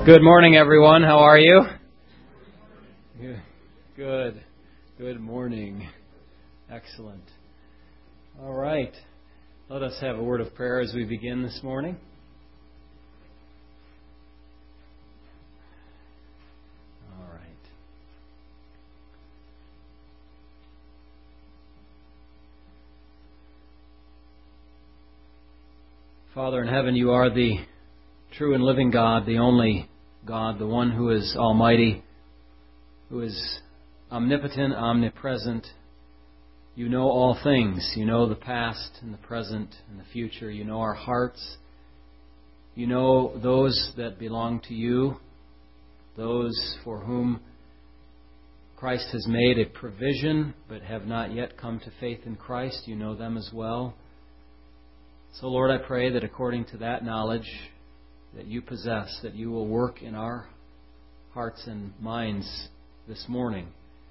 Good morning, everyone. How are you? Good. Good morning. Excellent. All right. Let us have a word of prayer as we begin this morning. All right. Father in heaven, you are the true and living God, the only God, the one who is almighty, who is omnipotent, omnipresent. You know all things. You know the past and the present and the future. You know our hearts. You know those that belong to you, those for whom Christ has made a provision but have not yet come to faith in Christ. You know them as well. So, Lord, I pray that according to that knowledge that you possess, that you will work in our hearts and minds this morning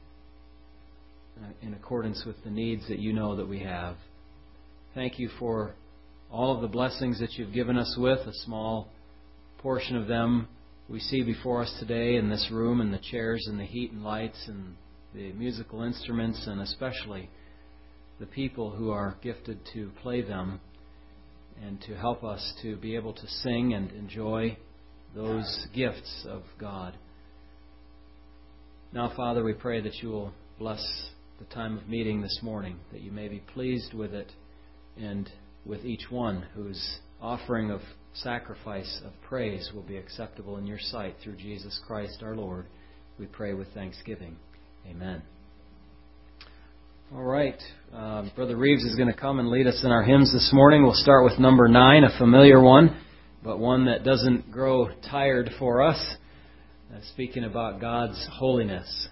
in accordance with the needs that you know that we have. Thank you for all of the blessings that you've given us with. A small portion of them we see before us today in this room, and the chairs and the heat and lights and the musical instruments, and especially the people who are gifted to play them and to help us to be able to sing and enjoy those gifts of God. Now, Father, we pray that you will bless the time of meeting this morning, that you may be pleased with it and with each one whose offering of sacrifice of praise will be acceptable in your sight through Jesus Christ our Lord. We pray with thanksgiving. Amen. All right. Brother Reeves is going to come and lead us in our hymns this morning. We'll start with number 9, a familiar one, but one that doesn't grow tired for us. Speaking about God's holiness.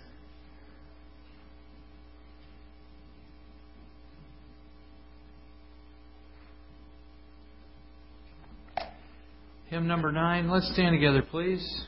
Hymn number 9. Let's stand together, please.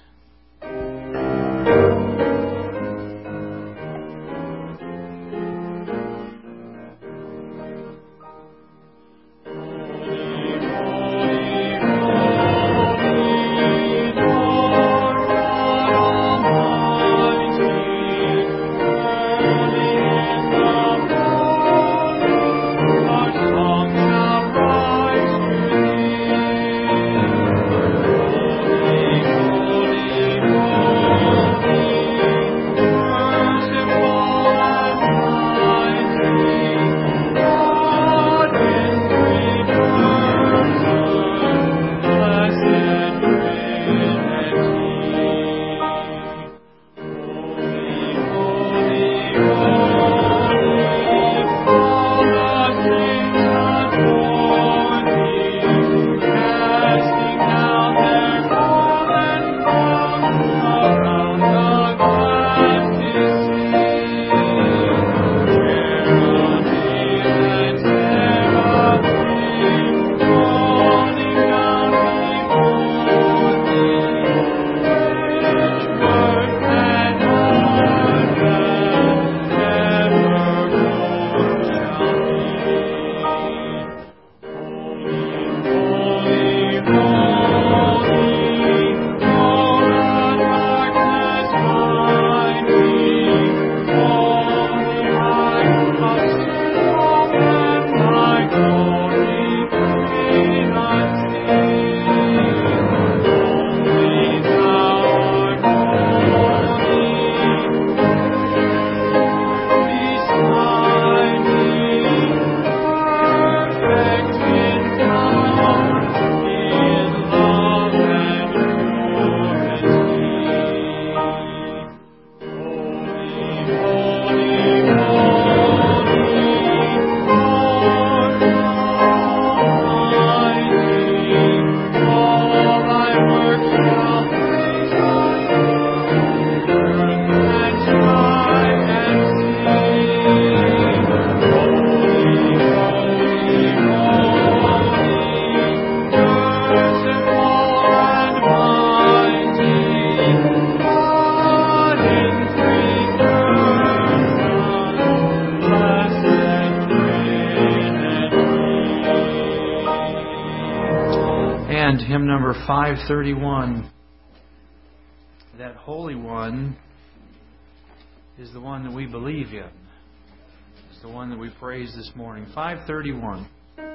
Hymn number 531. That Holy One is the one that we believe in. It's the one that we praise this morning. 531.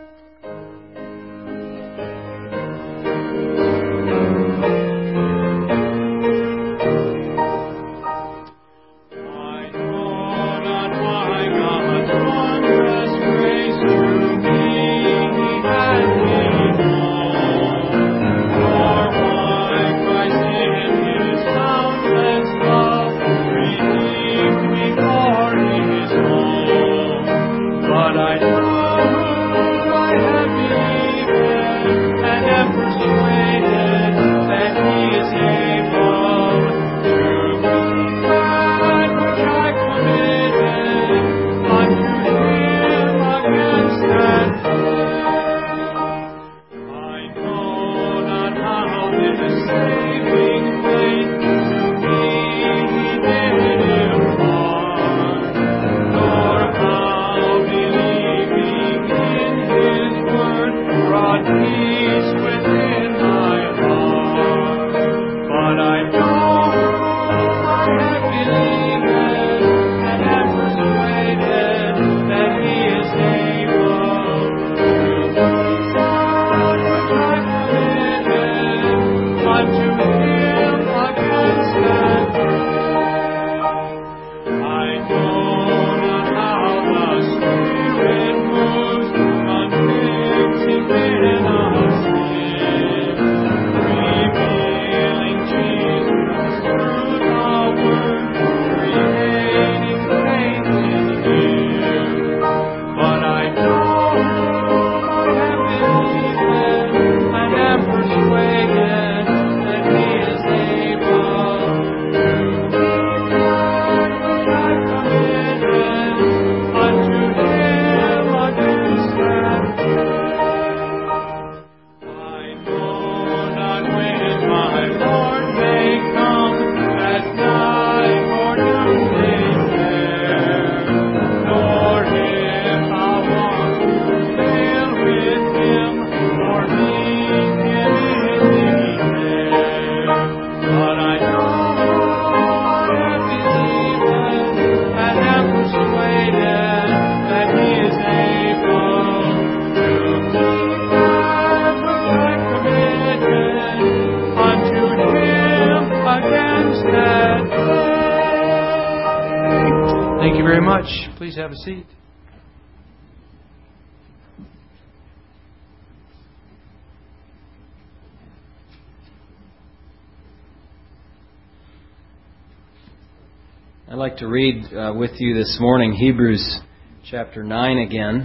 Thank you very much. Please have a seat. I'd like to read with you this morning Hebrews chapter 9 again.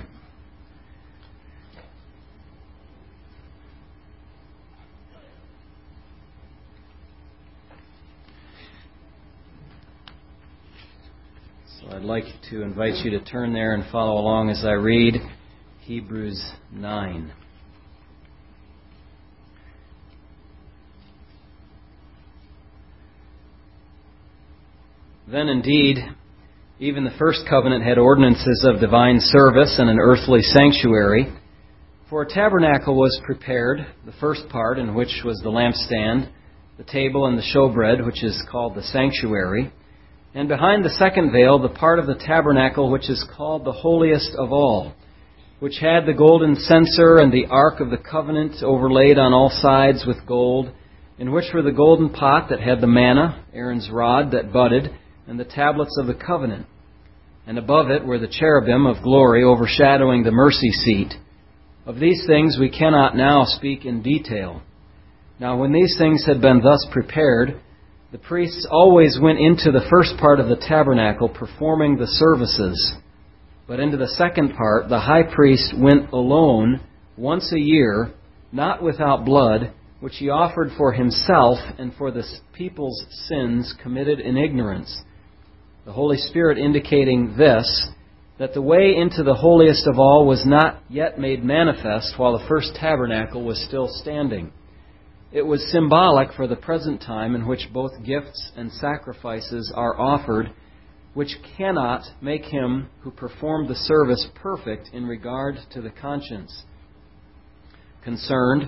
I'd like to invite you to turn there and follow along as I read Hebrews 9. Then indeed, even the first covenant had ordinances of divine service and an earthly sanctuary. For a tabernacle was prepared, the first part, in which was the lampstand, the table and the showbread, which is called the sanctuary. And behind the second veil, the part of the tabernacle which is called the holiest of all, which had the golden censer and the ark of the covenant overlaid on all sides with gold, in which were the golden pot that had the manna, Aaron's rod that budded, and the tablets of the covenant. And above it were the cherubim of glory overshadowing the mercy seat. Of these things we cannot now speak in detail. Now when these things had been thus prepared, the priests always went into the first part of the tabernacle performing the services. But into the second part the high priest went alone once a year, not without blood, which he offered for himself and for the people's sins committed in ignorance. The Holy Spirit indicating this, that the way into the holiest of all was not yet made manifest while the first tabernacle was still standing. It was symbolic for the present time in which both gifts and sacrifices are offered, which cannot make him who performed the service perfect in regard to the conscience, concerned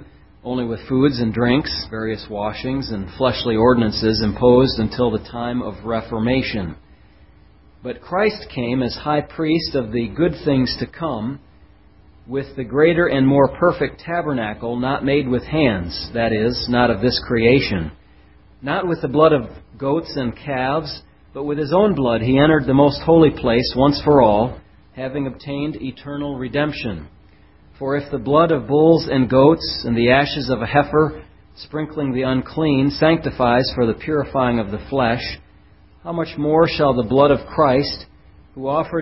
only with foods and drinks, various washings, and fleshly ordinances imposed until the time of Reformation. But Christ came as high priest of the good things to come, with the greater and more perfect tabernacle not made with hands, that is, not of this creation. Not with the blood of goats and calves, but with His own blood He entered the most holy place once for all, having obtained eternal redemption. For if the blood of bulls and goats and the ashes of a heifer, sprinkling the unclean, sanctifies for the purifying of the flesh, how much more shall the blood of Christ, who through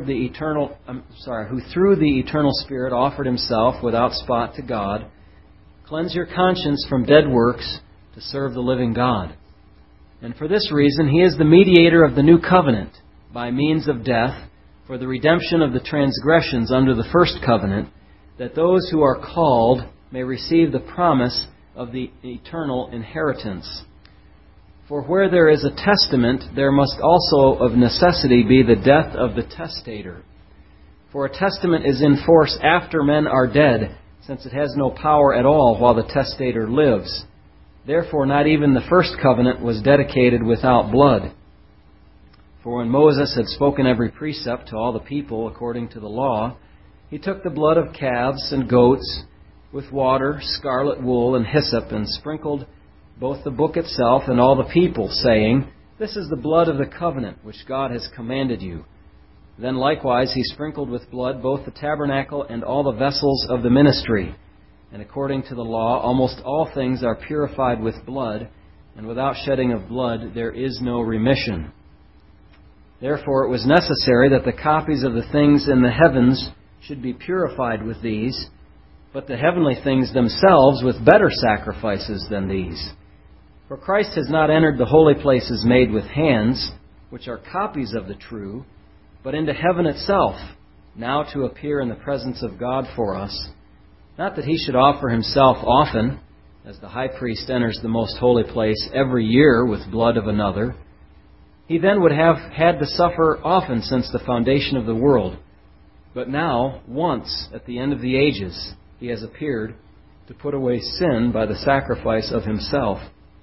the eternal Spirit offered Himself without spot to God, cleanse your conscience from dead works to serve the living God. And for this reason He is the mediator of the new covenant, by means of death, for the redemption of the transgressions under the first covenant, that those who are called may receive the promise of the eternal inheritance. For where there is a testament, there must also of necessity be the death of the testator. For a testament is in force after men are dead, since it has no power at all while the testator lives. Therefore not even the first covenant was dedicated without blood. For when Moses had spoken every precept to all the people according to the law, he took the blood of calves and goats with water, scarlet wool, and hyssop, and sprinkled both the book itself and all the people, saying, This is the blood of the covenant which God has commanded you. Then likewise he sprinkled with blood both the tabernacle and all the vessels of the ministry. And according to the law, almost all things are purified with blood, and without shedding of blood there is no remission. Therefore it was necessary that the copies of the things in the heavens should be purified with these, but the heavenly things themselves with better sacrifices than these. For Christ has not entered the holy places made with hands, which are copies of the true, but into heaven itself, now to appear in the presence of God for us. Not that He should offer Himself often, as the high priest enters the most holy place every year with blood of another. He then would have had to suffer often since the foundation of the world. But now, once, at the end of the ages, He has appeared to put away sin by the sacrifice of Himself.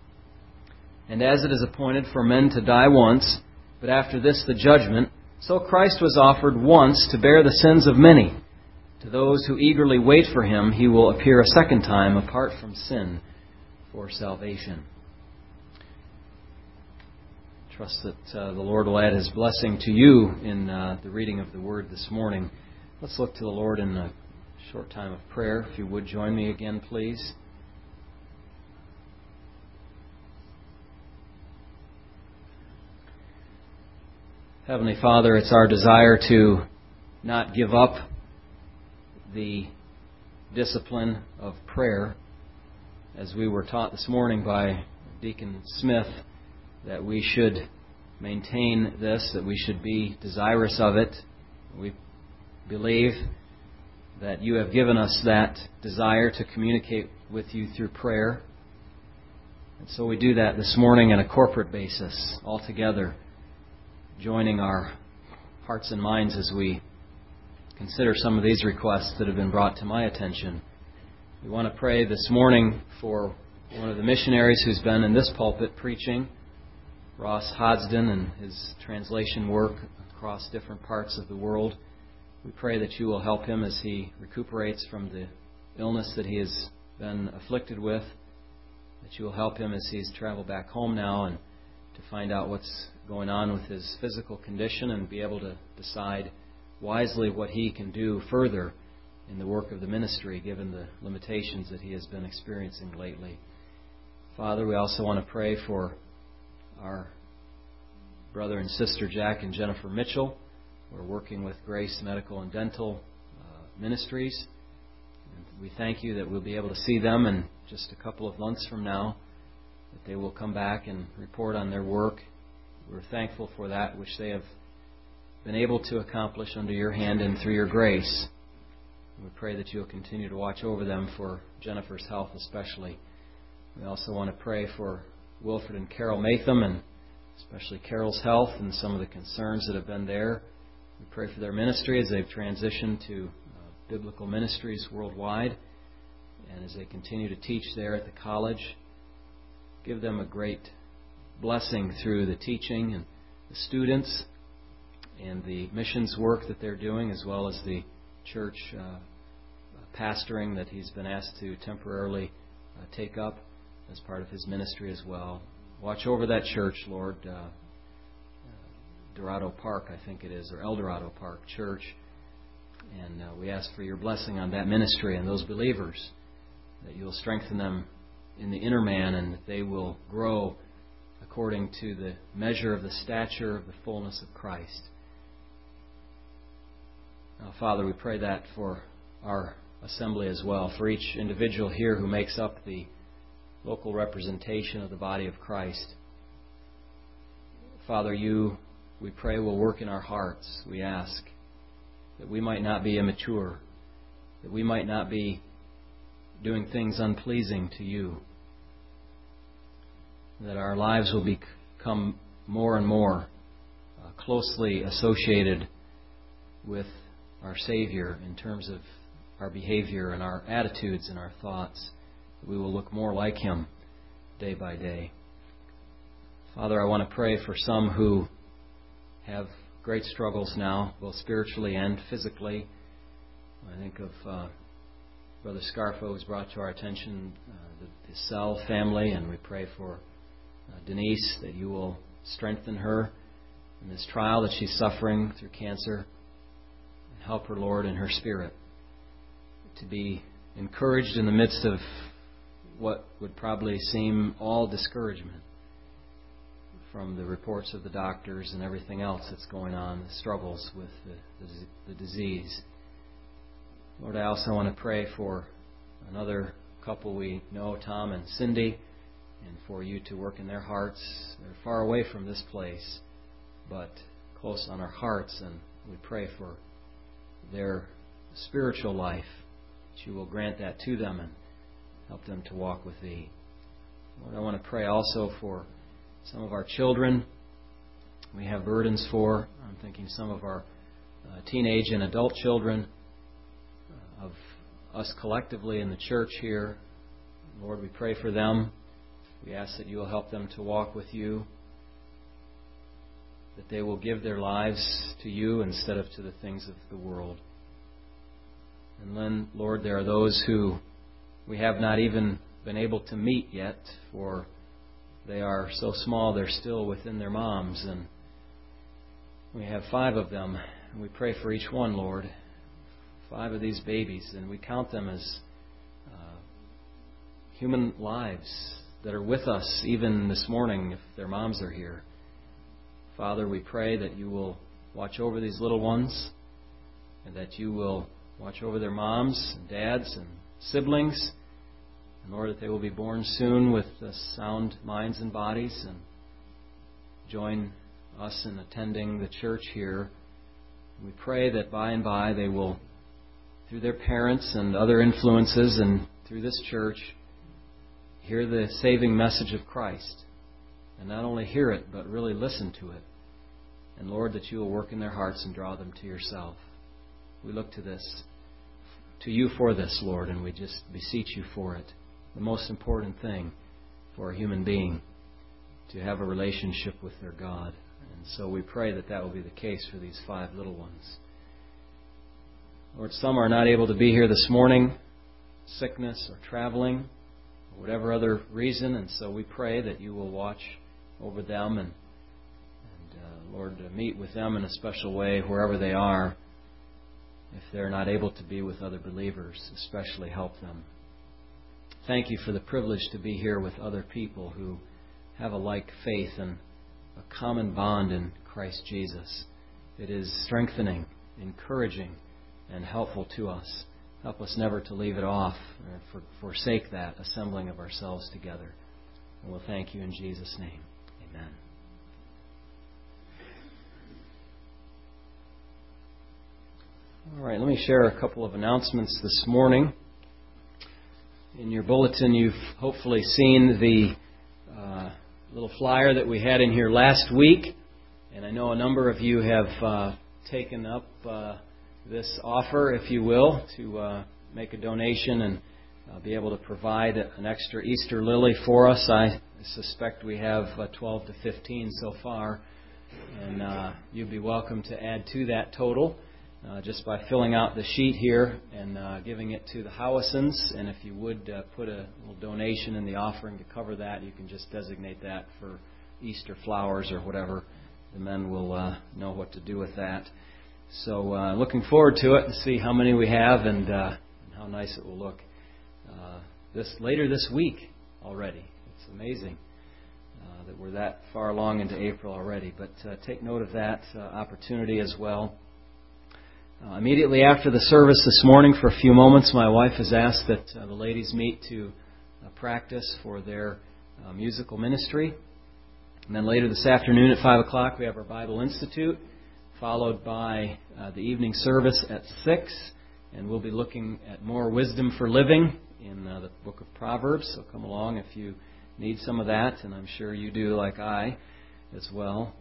And as it is appointed for men to die once, but after this the judgment, so Christ was offered once to bear the sins of many. To those who eagerly wait for Him, He will appear a second time apart from sin for salvation. Trust that the Lord will add His blessing to you in the reading of the Word this morning. Let's look to the Lord in a short time of prayer. If you would join me again, please. Heavenly Father, it's our desire to not give up the discipline of prayer, as we were taught this morning by Deacon Smith, that we should maintain this, that we should be desirous of it. We believe that You have given us that desire to communicate with You through prayer. And so we do that this morning on a corporate basis, all together, joining our hearts and minds as we consider some of these requests that have been brought to my attention. We want to pray this morning for one of the missionaries who's been in this pulpit preaching, Ross Hodsden, and his translation work across different parts of the world. We pray that You will help him as he recuperates from the illness that he has been afflicted with, that You will help him as he's traveled back home now and to find out what's going on with his physical condition and be able to decide wisely what he can do further in the work of the ministry, given the limitations that he has been experiencing lately. Father, we also want to pray for our brother and sister Jack and Jennifer Mitchell, who are working with Grace Medical and Dental Ministries. And we thank You that we'll be able to see them in just a couple of months from now, that they will come back and report on their work. We're thankful for that which they have been able to accomplish under Your hand and through Your grace. We pray that You'll continue to watch over them, for Jennifer's health especially. We also want to pray for Wilfred and Carol Matham, and especially Carol's health and some of the concerns that have been there. We pray for their ministry as they've transitioned to biblical ministries worldwide. And as they continue to teach there at the college, give them a great blessing through the teaching and the students and the missions work that they're doing, as well as the church pastoring that he's been asked to temporarily take up as part of his ministry as well. Watch over that church, Lord. Dorado Park, I think it is, or El Dorado Park Church. And we ask for your blessing on that ministry and those believers, that you'll strengthen them in the inner man and that they will grow according to the measure of the stature of the fullness of Christ. Now, Father, we pray that for our assembly as well, for each individual here who makes up the local representation of the body of Christ. Father, we pray, will work in our hearts. We ask that we might not be immature, that we might not be doing things unpleasing to you, that our lives will become more and more closely associated with our Savior in terms of our behavior and our attitudes and our thoughts. We will look more like Him day by day. Father, I want to pray for some who have great struggles now, both spiritually and physically. I think of Brother Scarfo, who's brought to our attention the Sell family, and we pray for Denise, that you will strengthen her in this trial that she's suffering through cancer. And help her, Lord, in her spirit to be encouraged in the midst of what would probably seem all discouragement from the reports of the doctors and everything else that's going on, the struggles with the disease. Lord, I also want to pray for another couple we know, Tom and Cindy, and for you to work in their hearts. They're far away from this place, but close on our hearts, and we pray for their spiritual life, that you will grant that to them and help them to walk with Thee. Lord, I want to pray also for some of our children we have burdens for. I'm thinking some of our teenage and adult children, of us collectively in the church here. Lord, we pray for them. We ask that you will help them to walk with you, that they will give their lives to you instead of to the things of the world. And then, Lord, there are those who we have not even been able to meet yet, for they are so small they're still within their moms. And we have 5 of them, and we pray for each one, Lord. 5 of these babies, and we count them as human lives that are with us even this morning if their moms are here. Father, we pray that you will watch over these little ones, and that you will watch over their moms and dads and siblings, and Lord, that they will be born soon with sound minds and bodies, and join us in attending the church here. We pray that by and by they will, through their parents and other influences and through this church, hear the saving message of Christ. And not only hear it, but really listen to it. And Lord, that you will work in their hearts and draw them to yourself. We look to you for this, Lord, and we just beseech you for it. The most important thing for a human being, to have a relationship with their God. And so we pray that that will be the case for these 5 little ones. Lord, some are not able to be here this morning, sickness or traveling, or whatever other reason, and so we pray that you will watch over them and Lord, meet with them in a special way wherever they are. If they're not able to be with other believers, especially help them. Thank you for the privilege to be here with other people who have a like faith and a common bond in Christ Jesus. It is strengthening, encouraging, and helpful to us. Help us never to leave it off or forsake that assembling of ourselves together. And we'll thank you in Jesus' name. Amen. All right, let me share a couple of announcements this morning. In your bulletin, you've hopefully seen the little flyer that we had in here last week. And I know a number of you have taken up this offer, if you will, to make a donation and be able to provide an extra Easter lily for us. I suspect we have 12 to 15 so far, and you'd be welcome to add to that total just by filling out the sheet here and giving it to the Howisons. And if you would put a little donation in the offering to cover that, you can just designate that for Easter flowers or whatever. The men will know what to do with that. So looking forward to it to see how many we have and how nice it will look later this week already. It's amazing that we're that far along into April already. But take note of that opportunity as well. Immediately after the service this morning, for a few moments, my wife has asked that the ladies meet to practice for their musical ministry. And then later this afternoon at 5 o'clock, we have our Bible Institute, followed by the evening service at 6. And we'll be looking at more wisdom for living in the book of Proverbs. So come along if you need some of that, and I'm sure you do like I as well.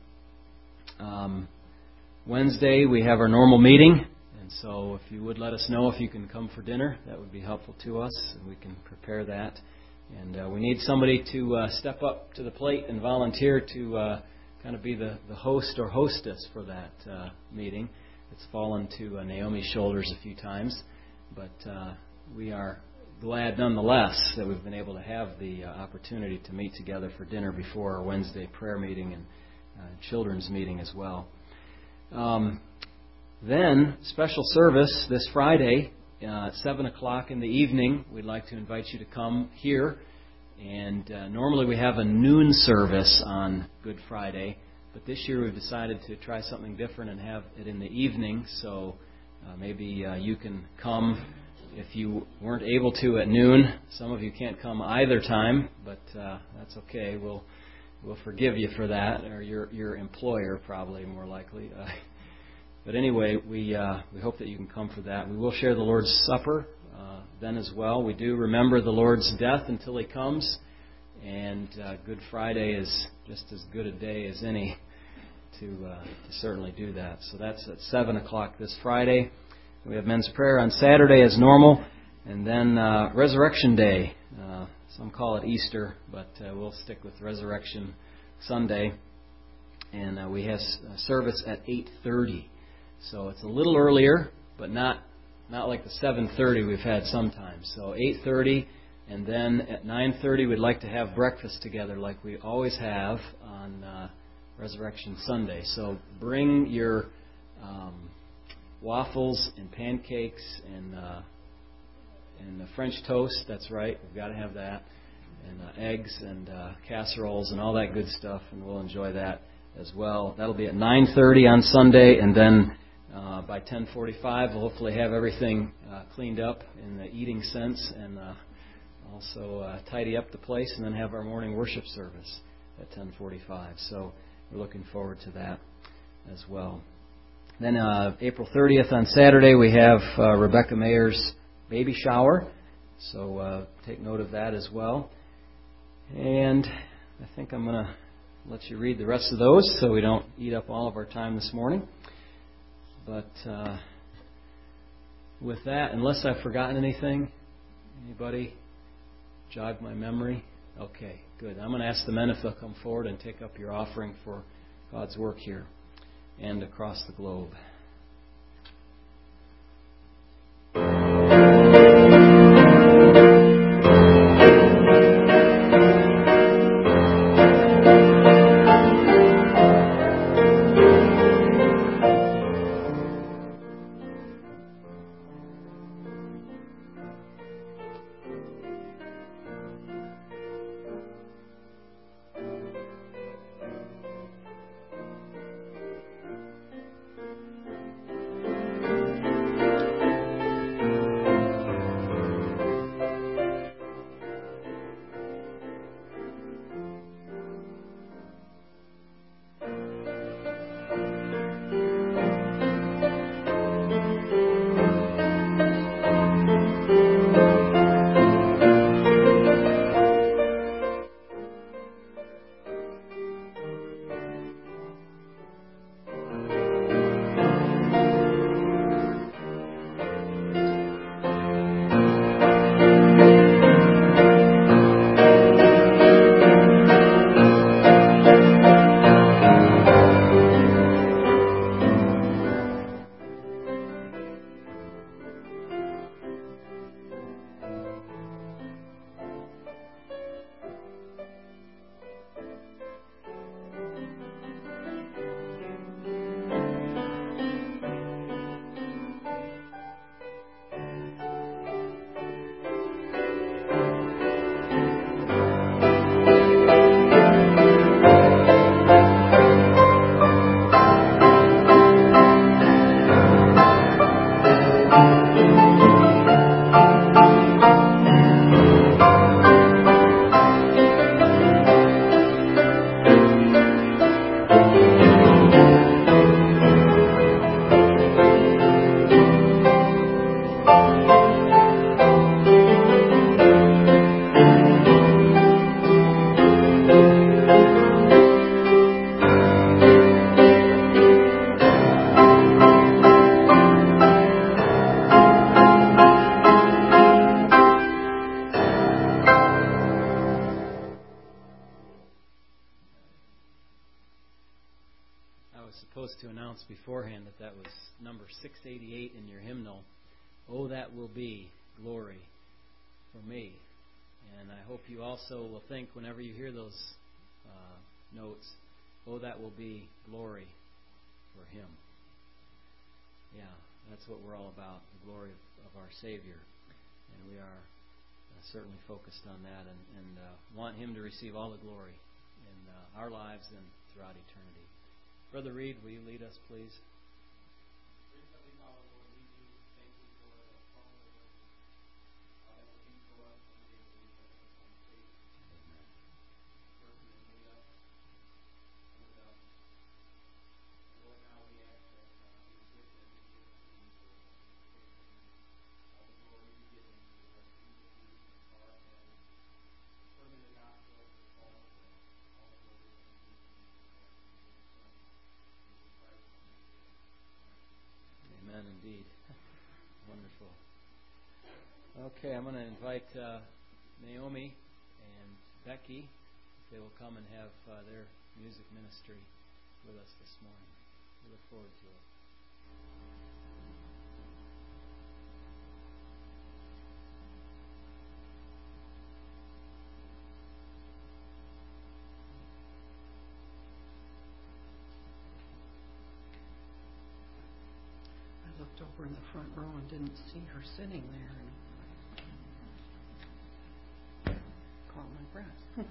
Wednesday, we have our normal meeting. And so if you would let us know if you can come for dinner, that would be helpful to us, and we can prepare that. And we need somebody to step up to the plate and volunteer to kind of be the host or hostess for that meeting. It's fallen to Naomi's shoulders a few times, but we are glad nonetheless that we've been able to have the opportunity to meet together for dinner before our Wednesday prayer meeting and children's meeting as well. Then, special service this Friday at 7 o'clock in the evening. We'd like to invite you to come here. And normally we have a noon service on Good Friday, but this year we've decided to try something different and have it in the evening. So maybe you can come if you weren't able to at noon. Some of you can't come either time, but that's okay. We'll forgive you for that, or your employer probably more likely. But anyway, we hope that you can come for that. We will share the Lord's Supper then as well. We do remember the Lord's death until He comes, and Good Friday is just as good a day as any to certainly do that. So that's at 7 o'clock this Friday. We have men's prayer on Saturday as normal, and then Resurrection Day. Some call it Easter, but we'll stick with Resurrection Sunday. And we have service at 8:30. So it's a little earlier, but not like the 7:30 we've had sometimes. So 8:30, and then at 9:30 we'd like to have breakfast together like we always have on Resurrection Sunday. So bring your waffles and pancakes and the French toast. That's right, we've got to have that. And eggs and casseroles and all that good stuff, and we'll enjoy that as well. That'll be at 9:30 on Sunday, and then by 10:45 we'll hopefully have everything cleaned up in the eating sense, and also tidy up the place, and then have our morning worship service at 10:45. So we're looking forward to that as well. Then April 30th on Saturday we have Rebecca Mayer's baby shower, so take note of that as well. And I think I'm going to let you read the rest of those so we don't eat up all of our time this morning. But with that, unless I've forgotten anything, anybody jog my memory? Okay, good. I'm going to ask the men if they'll come forward and take up your offering for God's work here and across the globe. was supposed to announce beforehand that was number 688 in your hymnal. Oh, that will be glory for me. And I hope you also will think whenever you hear those notes, oh, that will be glory for Him. Yeah, that's what we're all about, the glory of our Savior. And we are certainly focused on that and want Him to receive all the glory in our lives and throughout eternity. Brother Reed, will you lead us, please? Indeed. Wonderful. Okay, I'm going to invite Naomi and Becky, if they will come and have their music ministry with us this morning. We look forward to it. Looked over in the front row and didn't see her sitting there and caught my breath.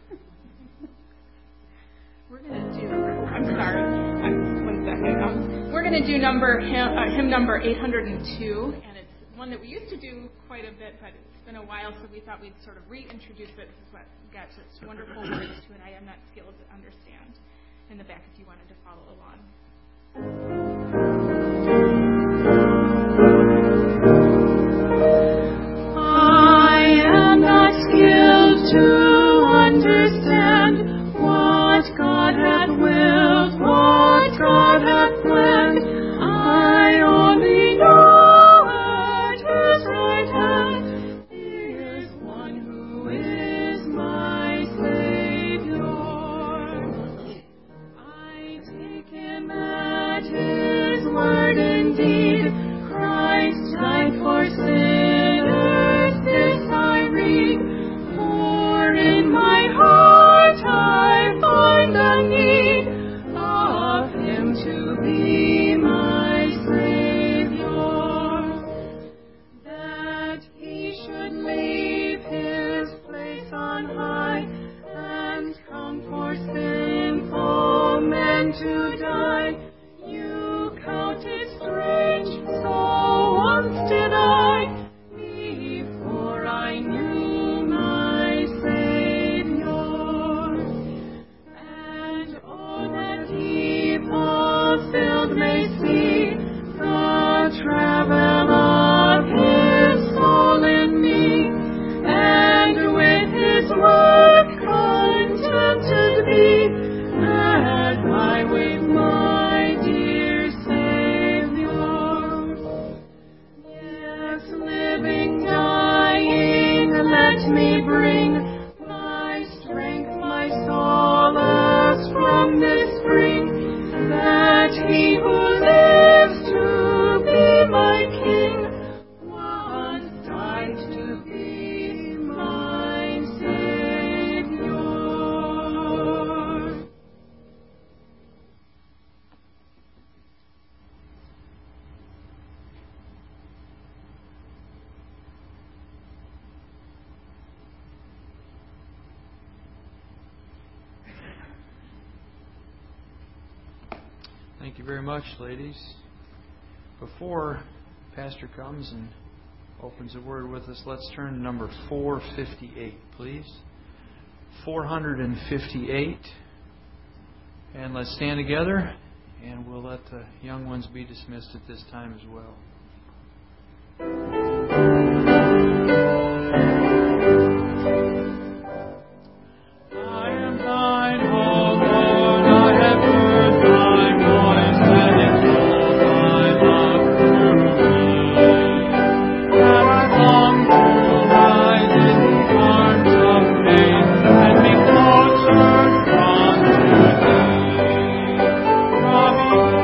We're going to do, I'm sorry, one second. We're going to do hymn number 802, and it's one that we used to do quite a bit, but it's been a while, so we thought we'd sort of reintroduce it. This is what got such wonderful words to it. I am not skilled to understand. In the back, if you wanted to follow along. To understand what God hath willed, what God hath planned, I only know at His right hand is one who is my Savior. I take Him at His word indeed. Christ died for sinners, this I read. In my heart I find the need of Him to be my Savior, that He should leave His place on high and come for sinful men to die. You count it strange, so once did I, before I knew my Savior. And oh, that He fulfilled may see the travel of His soul in me, and with His work contented be, as I with my dear Savior. Yes, living, dying, let me bring my strength, my solace from this spring, that He who lives to be my King once died to be my Savior. Thank you very much, ladies. Before Pastor comes and opens a word with us, let's turn to number 458, please. 458. And let's stand together, and we'll let the young ones be dismissed at this time as well. From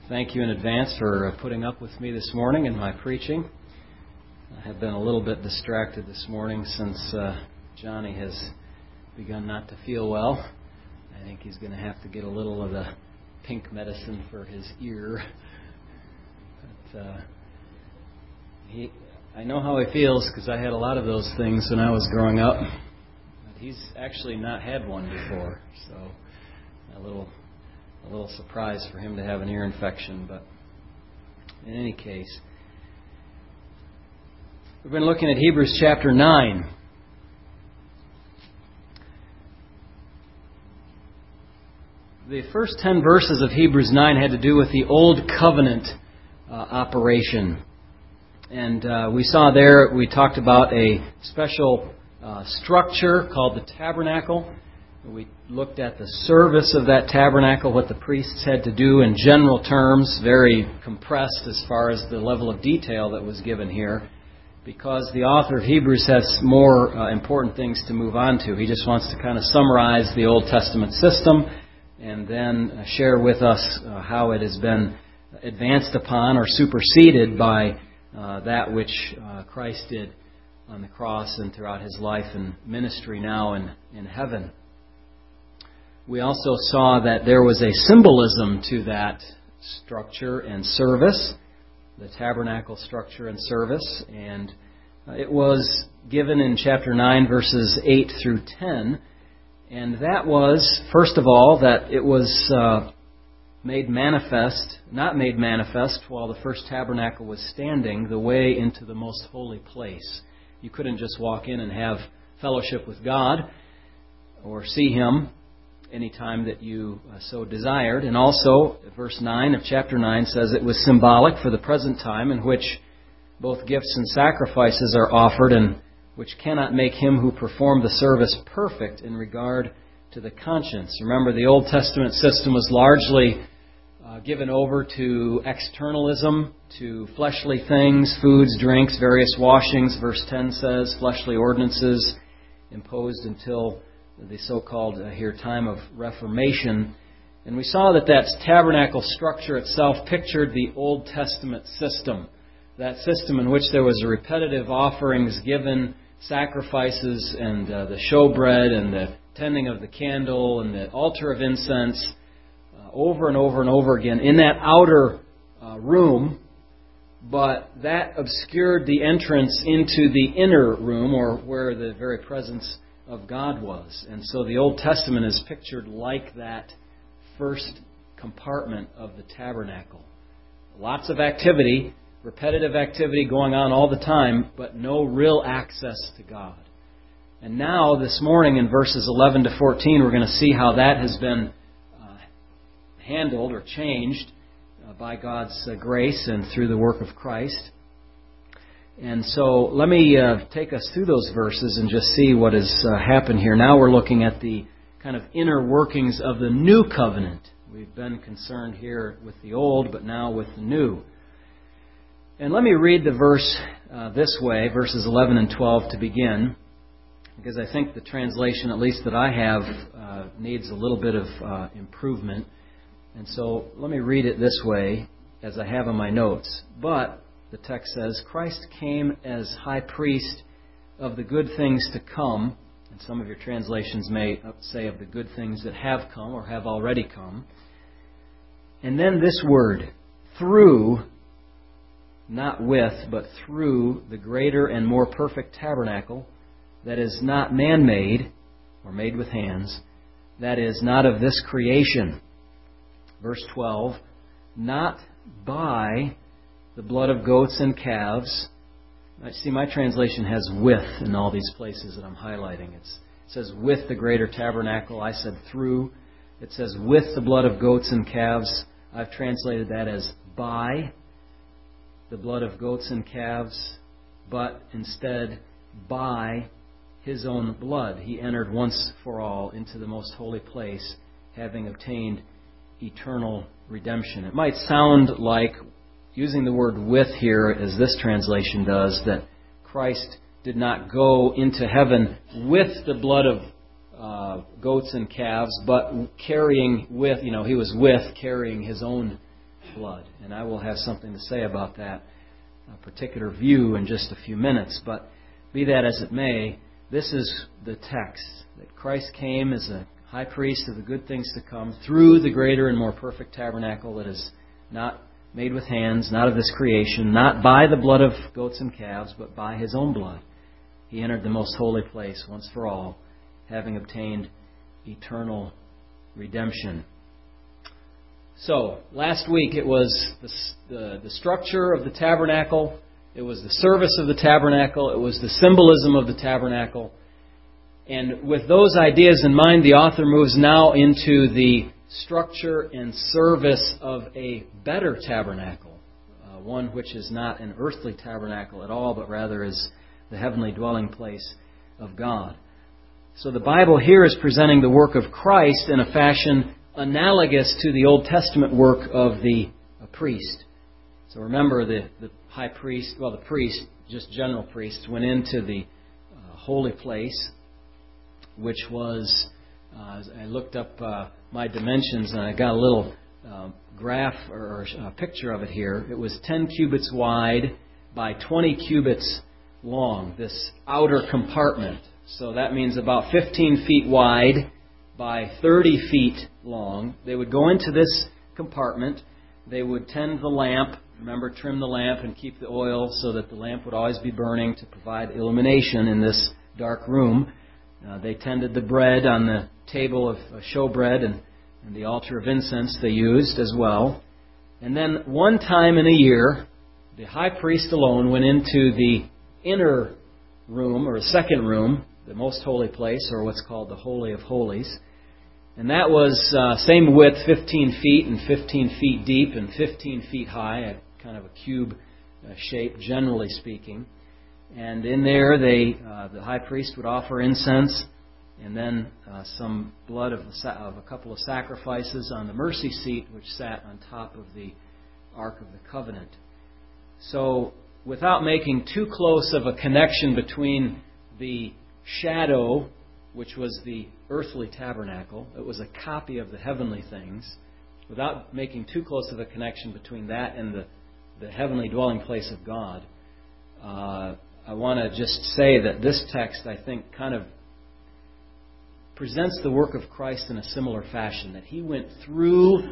thank you in advance for putting up with me this morning in my preaching. I have been a little bit distracted this morning since Johnny has begun not to feel well. I think he's going to have to get a little of the pink medicine for his ear. But I know how he feels because I had a lot of those things when I was growing up. But he's actually not had one before, so a little surprise for him to have an ear infection. But in any case, we've been looking at Hebrews chapter 9. The first 10 verses of Hebrews 9 had to do with the Old Covenant operation. And we saw there, we talked about a special structure called the tabernacle. We looked at the service of that tabernacle, what the priests had to do in general terms, very compressed as far as the level of detail that was given here, because the author of Hebrews has more important things to move on to. He just wants to kind of summarize the Old Testament system and then share with us how it has been advanced upon or superseded by that which Christ did on the cross and throughout His life and ministry now in heaven. We also saw that there was a symbolism to that structure and service, the tabernacle structure and service, and it was given in chapter 9, verses 8 through 10, and that was, first of all, that it was not made manifest while the first tabernacle was standing, the way into the most holy place. You couldn't just walk in and have fellowship with God or see Him anytime that you so desired. And also, verse 9 of chapter 9 says it was symbolic for the present time in which both gifts and sacrifices are offered, and which cannot make him who performed the service perfect in regard to the conscience. Remember, the Old Testament system was largely given over to externalism, to fleshly things, foods, drinks, various washings. Verse 10 says, fleshly ordinances imposed until the so-called here time of Reformation. And we saw that tabernacle structure itself pictured the Old Testament system. That system in which there was a repetitive offerings given, sacrifices, and the showbread, and the tending of the candle, and the altar of incense, over and over and over again in that outer room. But that obscured the entrance into the inner room, or where the very presence of God was. And so the Old Testament is pictured like that first compartment of the tabernacle. Lots of activity, repetitive activity going on all the time, but no real access to God. And now, this morning in verses 11 to 14, we're going to see how that has been handled or changed by God's grace and through the work of Christ. And so let me take us through those verses and just see what has happened here. Now we're looking at the kind of inner workings of the new covenant. We've been concerned here with the old, but now with the new. And let me read the verse this way, verses 11 and 12 to begin, because I think the translation, at least that I have, needs a little bit of improvement. And so let me read it this way, as I have in my notes. But, the text says, Christ came as high priest of the good things to come. And some of your translations may say of the good things that have come or have already come. And then this word, through, not with, but through the greater and more perfect tabernacle that is not man-made or made with hands, that is not of this creation. Verse 12, not by the blood of goats and calves. I see my translation has with in all these places that I'm highlighting. It says with the greater tabernacle. I said through. It says with the blood of goats and calves. I've translated that as by the blood of goats and calves, but instead by His own blood. He entered once for all into the most holy place, having obtained eternal redemption. It might sound like, using the word with here, as this translation does, that Christ did not go into heaven with the blood of goats and calves, but carrying with, He was carrying His own blood. And I will have something to say about that particular view in just a few minutes. But be that as it may, this is the text, that Christ came as a high priest of the good things to come through the greater and more perfect tabernacle that is not made with hands, not of this creation, not by the blood of goats and calves, but by His own blood. He entered the most holy place once for all, having obtained eternal redemption. So, last week it was the structure of the tabernacle, it was the service of the tabernacle, it was the symbolism of the tabernacle. And with those ideas in mind, the author moves now into the structure and service of a better tabernacle, one which is not an earthly tabernacle at all, but rather is the heavenly dwelling place of God. So the Bible here is presenting the work of Christ in a fashion analogous to the Old Testament work of the priest. So remember, the high priest, the priest, just general priests, went into the holy place, which was, I looked up my dimensions and I got a little graph or a picture of it here. It was 10 cubits wide by 20 cubits long, this outer compartment. So that means about 15 feet wide by 30 feet long. They would go into this compartment. They would tend the lamp. Remember, trim the lamp and keep the oil so that the lamp would always be burning to provide illumination in this dark room. They tended the bread on the table of showbread and the altar of incense they used as well. And then one time in a year, the high priest alone went into the inner room, or a second room, the most holy place, or what's called the Holy of Holies. And that was same width, 15 feet and 15 feet deep and 15 feet high, a kind of a cube shape, generally speaking. And in there, the high priest would offer incense and then some blood of a couple of sacrifices on the mercy seat, which sat on top of the Ark of the Covenant. So, without making too close of a connection between the shadow, which was the earthly tabernacle, it was a copy of the heavenly things, without making too close of a connection between that and the heavenly dwelling place of God, I want to just say that this text, I think, kind of presents the work of Christ in a similar fashion, that He went through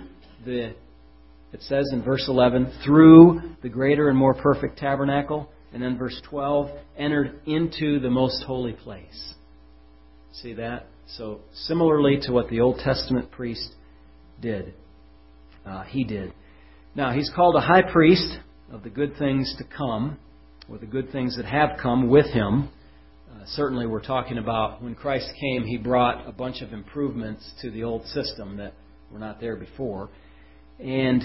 it says in verse 11, through the greater and more perfect tabernacle, and then verse 12, entered into the most holy place. See that? So, similarly to what the Old Testament priest did, he did. Now, he's called a high priest of the good things to come, or the good things that have come with Him. Certainly we're talking about when Christ came, He brought a bunch of improvements to the old system that were not there before. And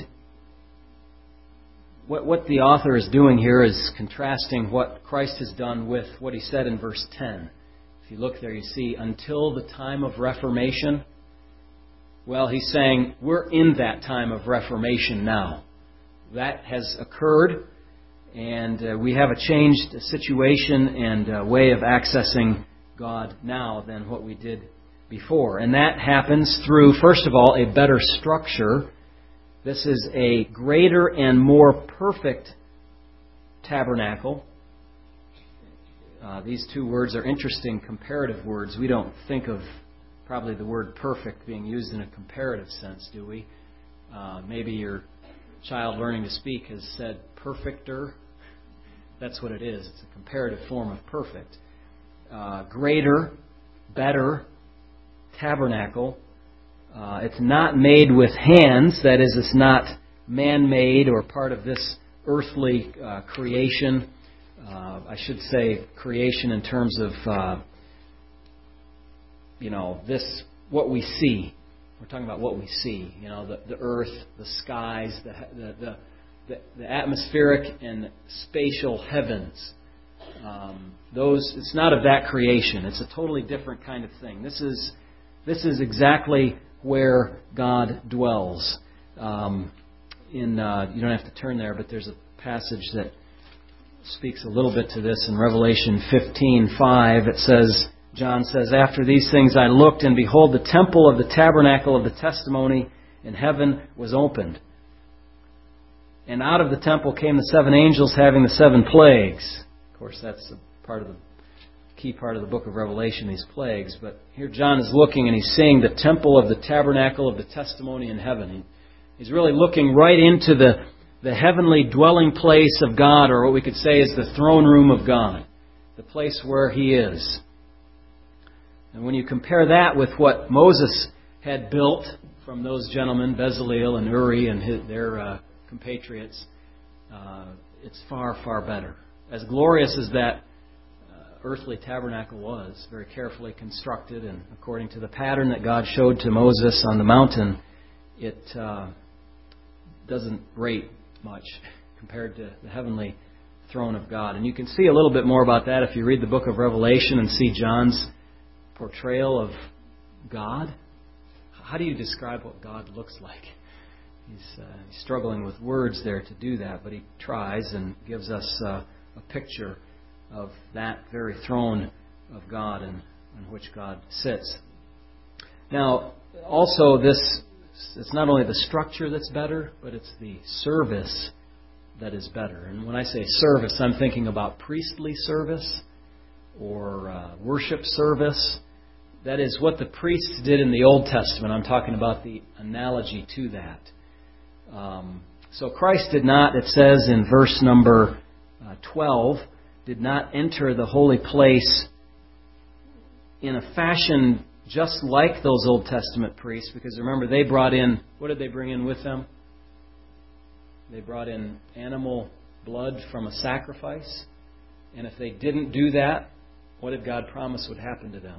what the author is doing here is contrasting what Christ has done with what He said in verse 10. If you look there, you see, until the time of Reformation. Well, he's saying we're in that time of Reformation now. That has occurred, and we have a changed situation and way of accessing God now than what we did before. And that happens through, first of all, a better structure. This is a greater and more perfect tabernacle. These two words are interesting comparative words. We don't think of probably the word perfect being used in a comparative sense, do we? Maybe your child learning to speak has said perfecter. That's what it is. It's a comparative form of perfect. Greater, better tabernacle. It's not made with hands. That is, it's not man-made or part of this earthly creation. I should say creation in terms of, this, what we see. We're talking about what we see. The earth, the skies, the atmospheric and spatial heavens. It's not of that creation. It's a totally different kind of thing. This is exactly where God dwells. You don't have to turn there, but there's a passage that speaks a little bit to this in Revelation 15:5. It says, John says, "After these things I looked, and behold, the temple of the tabernacle of the testimony in heaven was opened. And out of the temple came the 7 angels having the 7 plagues. Of course, that's key part of the book of Revelation, these plagues. But here John is looking and he's seeing the temple of the tabernacle of the testimony in heaven. He's really looking right into the heavenly dwelling place of God, or what we could say is the throne room of God, the place where He is. And when you compare that with what Moses had built from those gentlemen, Bezalel and Uri and their compatriots, it's far, far better. As glorious as that earthly tabernacle was, very carefully constructed and according to the pattern that God showed to Moses on the mountain, it doesn't rate much compared to the heavenly throne of God. And you can see a little bit more about that if you read the book of Revelation and see John's portrayal of God. How do you describe what God looks like? He's struggling with words there to do that, but he tries and gives us a picture of that very throne of God on which God sits. Now, also it's not only the structure that's better, but it's the service that is better. And when I say service, I'm thinking about priestly service or worship service. That is what the priests did in the Old Testament. I'm talking about the analogy to that. So Christ did not, it says in verse number 12, did not enter the holy place in a fashion just like those Old Testament priests, because remember, they brought in, what did they bring in with them? They brought in animal blood from a sacrifice. And if they didn't do that, what did God promise would happen to them?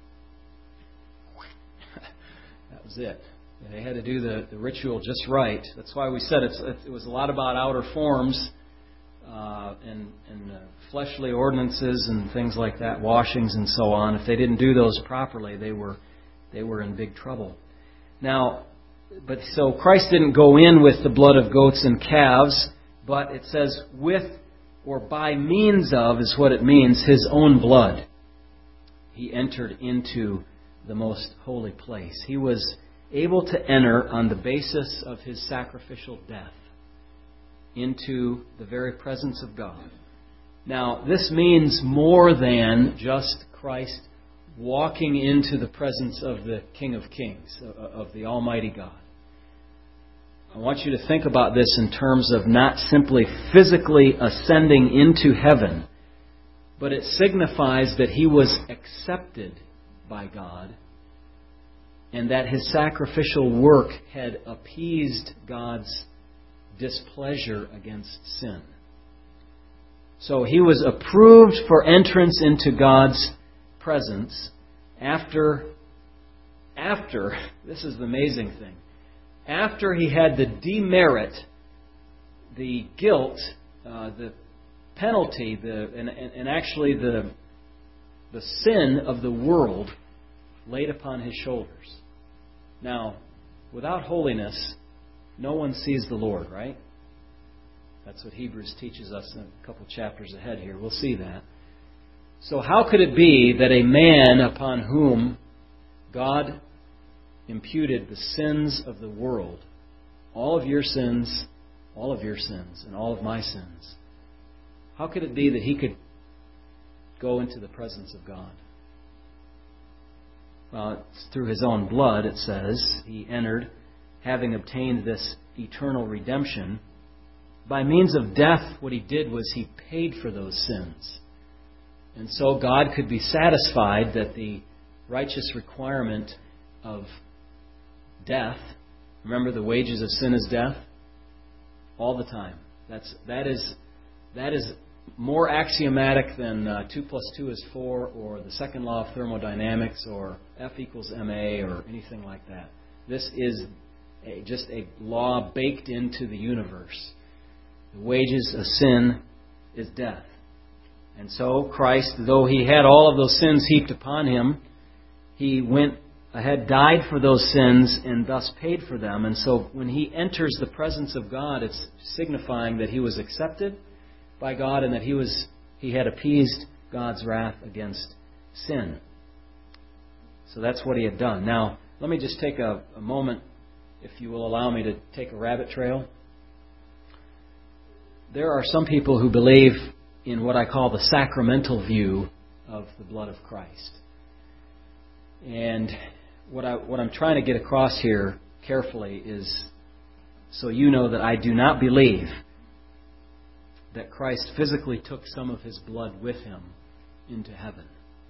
That was it. They had to do the ritual just right. That's why we said it was a lot about outer forms and fleshly ordinances and things like that, washings and so on. If they didn't do those properly, they were in big trouble. Now, but so Christ didn't go in with the blood of goats and calves, but it says with or by means of is what it means, His own blood. He entered into the most holy place. He was able to enter on the basis of His sacrificial death into the very presence of God. Now, this means more than just Christ walking into the presence of the King of Kings, of the Almighty God. I want you to think about this in terms of not simply physically ascending into heaven, but it signifies that He was accepted by God and that His sacrificial work had appeased God's displeasure against sin. So He was approved for entrance into God's presence after, this is the amazing thing, after He had to demerit the guilt, the penalty, and actually the sin of the world laid upon His shoulders. Now, without holiness, no one sees the Lord, right? That's what Hebrews teaches us in a couple chapters ahead here. We'll see that. So how could it be that a man upon whom God imputed the sins of the world, all of your sins, and all of my sins, how could it be that he could go into the presence of God? Well, it's through His own blood, it says, He entered, having obtained this eternal redemption. By means of death, what He did was He paid for those sins. And so God could be satisfied that the righteous requirement of death, remember the wages of sin is death? All the time. That is more axiomatic than 2 plus 2 is 4 or the second law of thermodynamics or F equals ma or anything like that. This is just a law baked into the universe. The wages of sin is death. And so Christ, though He had all of those sins heaped upon Him, He went ahead, died for those sins, and thus paid for them. And so when He enters the presence of God, it's signifying that He was accepted by God and that He had appeased God's wrath against sin. So that's what He had done. Now, let me just take a moment, if you will allow me to take a rabbit trail. there are some people who believe in what I call the sacramental view of the blood of Christ. And what I'm trying to get across here carefully is so you know that I do not believe that Christ physically took some of His blood with Him into heaven.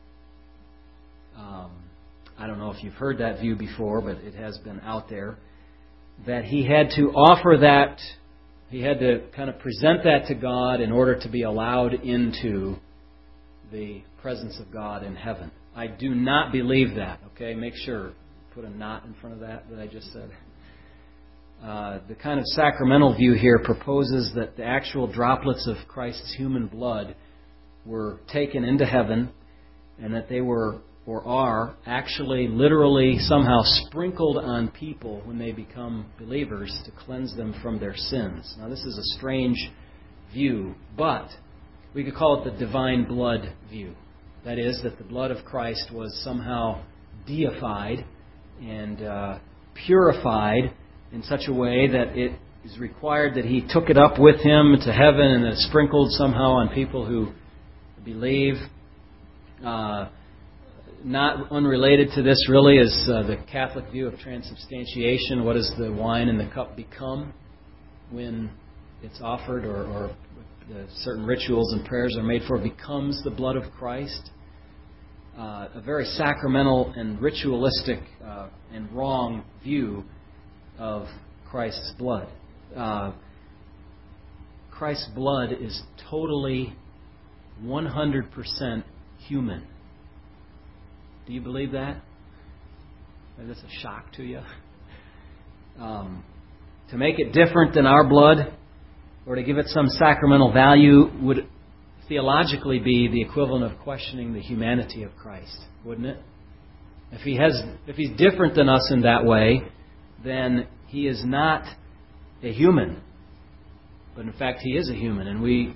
I don't know if you've heard that view before, but it has been out there, that He had to offer that, He had to kind of present that to God in order to be allowed into the presence of God in heaven. I do not believe that, okay? Make sure, put a not in front of that I just said. The kind of sacramental view here proposes that the actual droplets of Christ's human blood were taken into heaven and that they were or are actually literally somehow sprinkled on people when they become believers to cleanse them from their sins. Now this is a strange view, but we could call it the divine blood view. That is, that the blood of Christ was somehow deified and purified in such a way that it is required that He took it up with Him to heaven and that it's sprinkled somehow on people who believe. Not unrelated to this really is the Catholic view of transubstantiation. What does the wine in the cup become when it's offered or the certain rituals and prayers are made for? It becomes the blood of Christ. A very sacramental and ritualistic and wrong view of Christ's blood. Christ's blood is totally 100% human. Do you believe that? Maybe that's a shock to you. To make it different than our blood or to give it some sacramental value would theologically be the equivalent of questioning the humanity of Christ, wouldn't it? If He's different than us in that way, then He is not a human. But in fact, He is a human, and we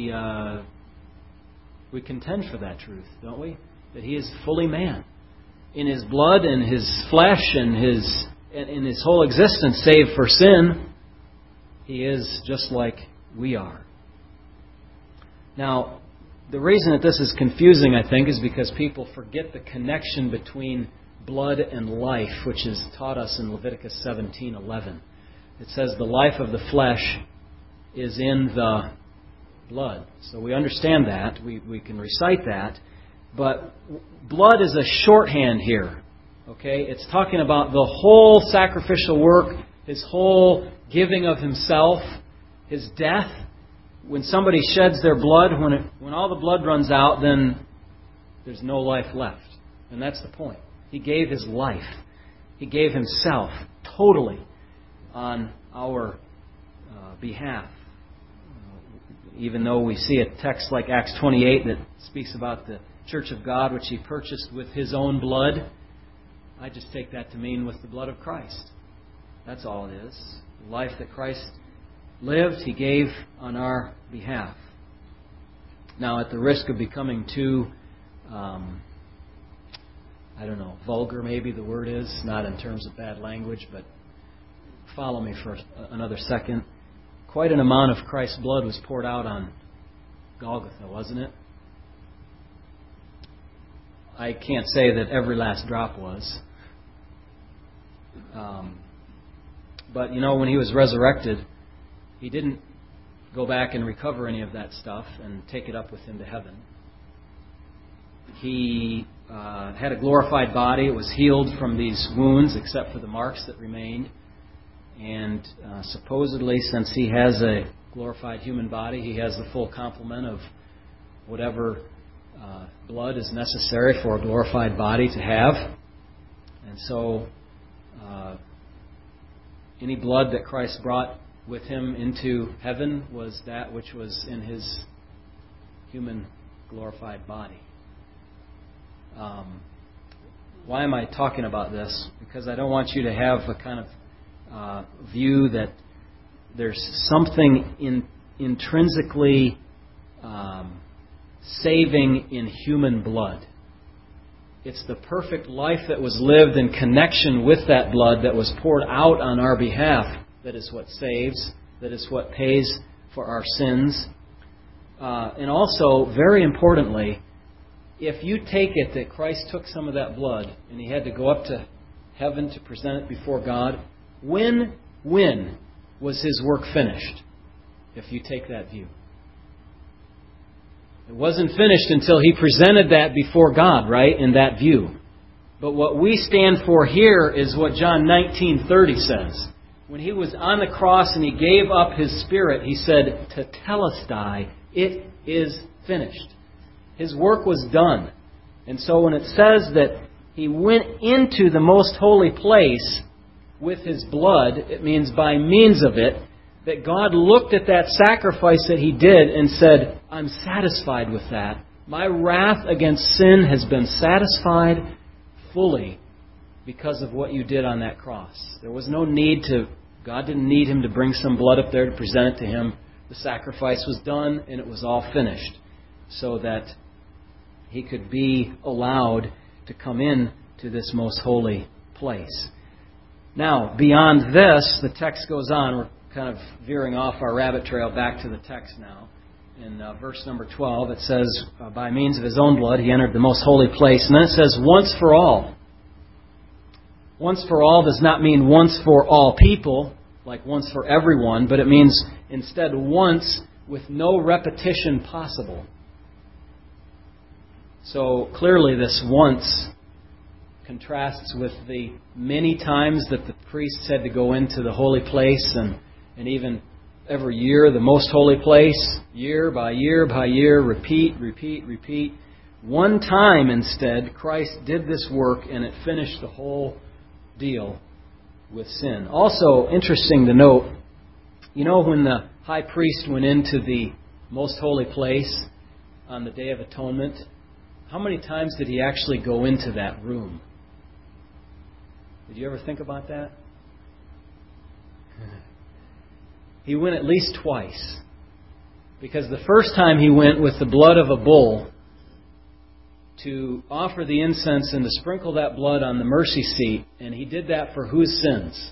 contend for that truth, don't we? That He is fully man. In His blood and His flesh and in His whole existence, save for sin, He is just like we are. Now, the reason that this is confusing, I think, is because people forget the connection between blood and life, which is taught us in Leviticus 17:11. It says the life of the flesh is in the blood. So we understand that. We can recite that. But blood is a shorthand here. Okay? It's talking about the whole sacrificial work, His whole giving of Himself, His death. When somebody sheds their blood, when all the blood runs out, then there's no life left. And that's the point. He gave His life. He gave Himself totally on our behalf. Even though we see a text like Acts 28 that speaks about the Church of God, which He purchased with His own blood, I just take that to mean with the blood of Christ. That's all it is. The life that Christ lived, He gave on our behalf. Now, at the risk of becoming too, vulgar maybe the word is, not in terms of bad language, but follow me for another second. Quite an amount of Christ's blood was poured out on Golgotha, wasn't it? I can't say that every last drop was. But, when He was resurrected, He didn't go back and recover any of that stuff and take it up with Him to heaven. He had a glorified body. It was healed from these wounds except for the marks that remained. And supposedly, since He has a glorified human body, He has the full complement of whatever blood is necessary for a glorified body to have. And so any blood that Christ brought with Him into heaven was that which was in His human glorified body. Why am I talking about this? Because I don't want you to have a kind of view that there's something intrinsically saving in human blood. It's the perfect life that was lived in connection with that blood that was poured out on our behalf that is what saves, that is what pays for our sins. And also, very importantly, if you take it that Christ took some of that blood and He had to go up to heaven to present it before God, when was His work finished? If you take that view. It wasn't finished until He presented that before God, right, in that view. But what we stand for here is what John 19:30 says. When He was on the cross and He gave up His Spirit, He said, "Tetelestai, it is finished." His work was done. And so when it says that He went into the most holy place with His blood, it means by means of it, that God looked at that sacrifice that He did and said, "I'm satisfied with that. My wrath against sin has been satisfied fully because of what you did on that cross." There was no need to, God didn't need Him to bring some blood up there to present it to Him. The sacrifice was done and it was all finished so that He could be allowed to come in to this most holy place. Now, beyond this, the text goes on. We're kind of veering off our rabbit trail back to the text now. In verse number 12, it says, by means of His own blood, He entered the most holy place. And then it says, once for all. Once for all does not mean once for all people, like once for everyone, but it means instead once with no repetition possible. So clearly this once contrasts with the many times that the priests had to go into the holy place and even every year the most holy place, year by year by year, repeat. One time instead, Christ did this work and it finished the whole deal with sin. Also interesting to note, you know when the high priest went into the most holy place on the Day of Atonement, how many times did he actually go into that room? Did you ever think about that? He went at least twice. Because the first time he went with the blood of a bull to offer the incense and to sprinkle that blood on the mercy seat, and he did that for whose sins?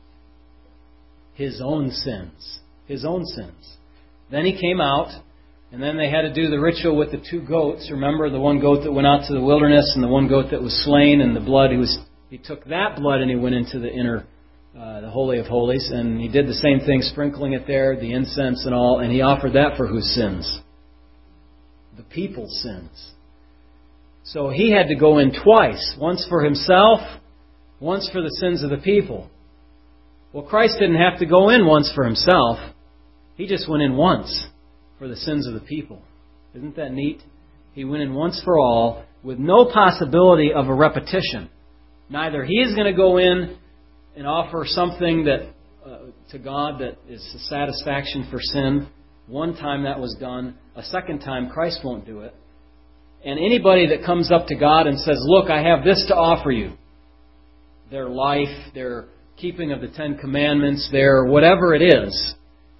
His own sins. His own sins. Then he came out, and then they had to do the ritual with the two goats. Remember the one goat that went out to the wilderness and the one goat that was slain, and the blood, he took that blood and he went into the inner, the Holy of Holies, and he did the same thing, sprinkling it there, the incense and all, and he offered that for whose sins? The people's sins. So he had to go in twice, once for himself, once for the sins of the people. Well, Christ didn't have to go in once for himself. He just went in once for the sins of the people. Isn't that neat? He went in once for all with no possibility of a repetition. Neither he is going to go in and offer something that to God that is a satisfaction for sin. One time that was done. A second time, Christ won't do it. And anybody that comes up to God and says, look, I have this to offer you. Their life, their keeping of the Ten Commandments, their whatever it is,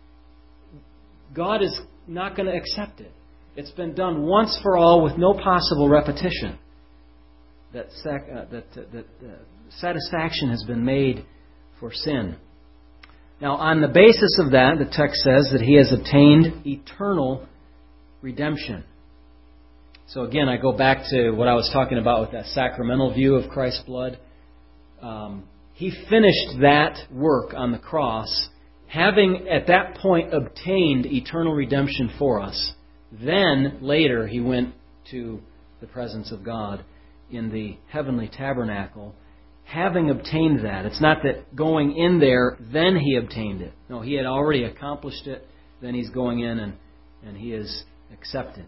God is not going to accept it. It's been done once for all with no possible repetition. That satisfaction has been made for sin. Now, on the basis of that, the text says that he has obtained eternal redemption. So again, I go back to what I was talking about with that sacramental view of Christ's blood. He finished that work on the cross, having at that point obtained eternal redemption for us. Then, later, he went to the presence of God in the heavenly tabernacle, having obtained that. It's not that going in there, then he obtained it. No, he had already accomplished it. Then he's going in and he is accepted.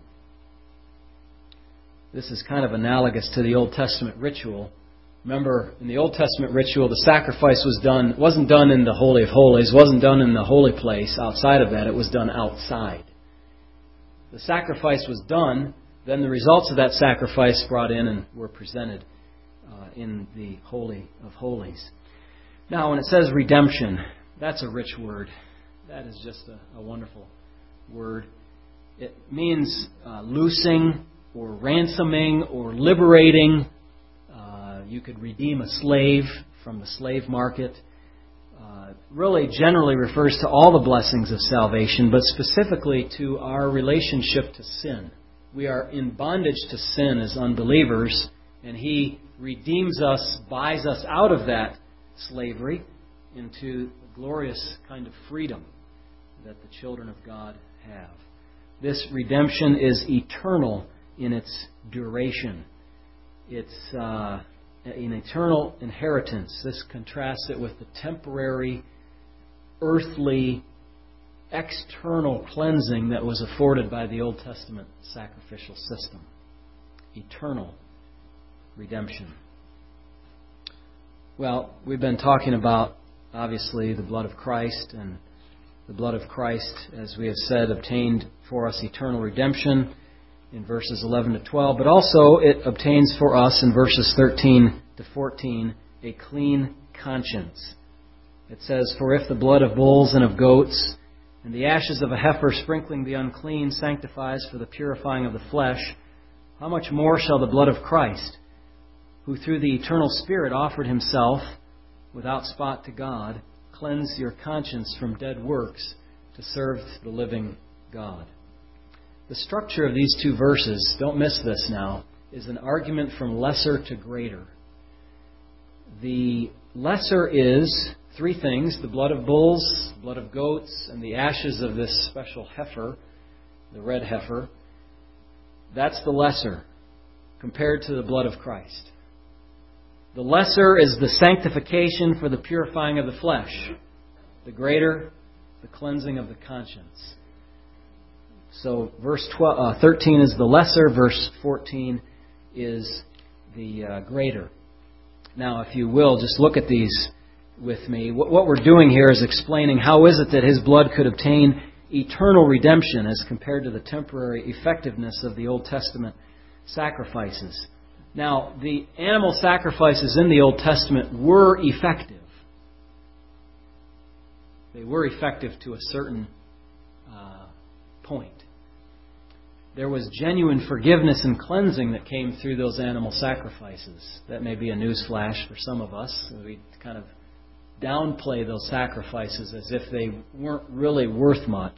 This is kind of analogous to the Old Testament ritual. Remember, in the Old Testament ritual, the sacrifice wasn't done in the Holy of Holies, wasn't done in the holy place outside of that. It was done outside. The sacrifice was done, then the results of that sacrifice brought in and were presented in the Holy of Holies. Now, when it says redemption, that's a rich word. That is just a wonderful word. It means loosing or ransoming or liberating. You could redeem a slave from the slave market. really generally refers to all the blessings of salvation, but specifically to our relationship to sin. We are in bondage to sin as unbelievers, and He redeems us, buys us out of that slavery into a glorious kind of freedom that the children of God have. This redemption is eternal in its duration. It's an eternal inheritance. This contrasts it with the temporary, earthly, external cleansing that was afforded by the Old Testament sacrificial system. Eternal redemption. Well, we've been talking about, obviously, the blood of Christ, and the blood of Christ, as we have said, obtained for us eternal redemption in verses 11 to 12, but also it obtains for us in verses 13 to 14 a clean conscience. It says, "For if the blood of bulls and of goats and the ashes of a heifer sprinkling the unclean sanctifies for the purifying of the flesh, how much more shall the blood of Christ, who through the eternal Spirit offered Himself without spot to God, cleanse your conscience from dead works to serve the living God." The structure of these two verses, don't miss this now, is an argument from lesser to greater. The lesser is three things: the blood of bulls, blood of goats, and the ashes of this special heifer, the red heifer. That's the lesser compared to the blood of Christ. The lesser is the sanctification for the purifying of the flesh. The greater, the cleansing of the conscience. So verse 13 is the lesser, verse 14 is the greater. Now, if you will, just look at these with me. What we're doing here is explaining how is it that His blood could obtain eternal redemption as compared to the temporary effectiveness of the Old Testament sacrifices. Now, the animal sacrifices in the Old Testament were effective. They were effective to a certain point. There was genuine forgiveness and cleansing that came through those animal sacrifices. That may be a newsflash for some of us. We kind of downplay those sacrifices as if they weren't really worth much.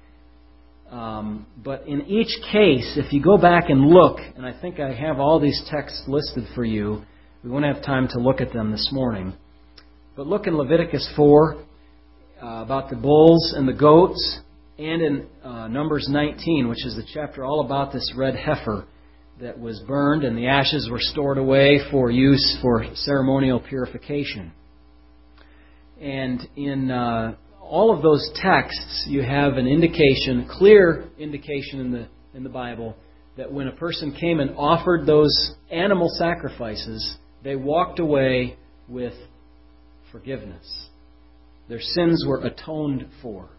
But in each case, if you go back and look, and I think I have all these texts listed for you, we won't have time to look at them this morning. But look in Leviticus 4 about the bulls and the goats, and in Numbers 19, which is the chapter all about this red heifer that was burned, and the ashes were stored away for use for ceremonial purification. And in all of those texts, you have an indication, clear indication in the Bible, that when a person came and offered those animal sacrifices, they walked away with forgiveness. Their sins were atoned for.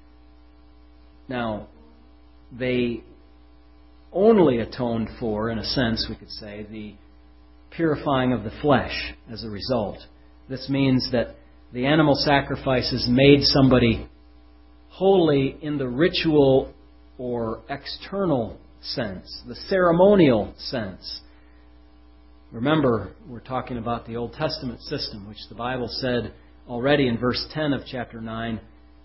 Now, they only atoned for, in a sense, we could say, the purifying of the flesh as a result. This means that the animal sacrifices made somebody holy in the ritual or external sense, the ceremonial sense. Remember, we're talking about the Old Testament system, which the Bible said already in verse 10 of chapter 9,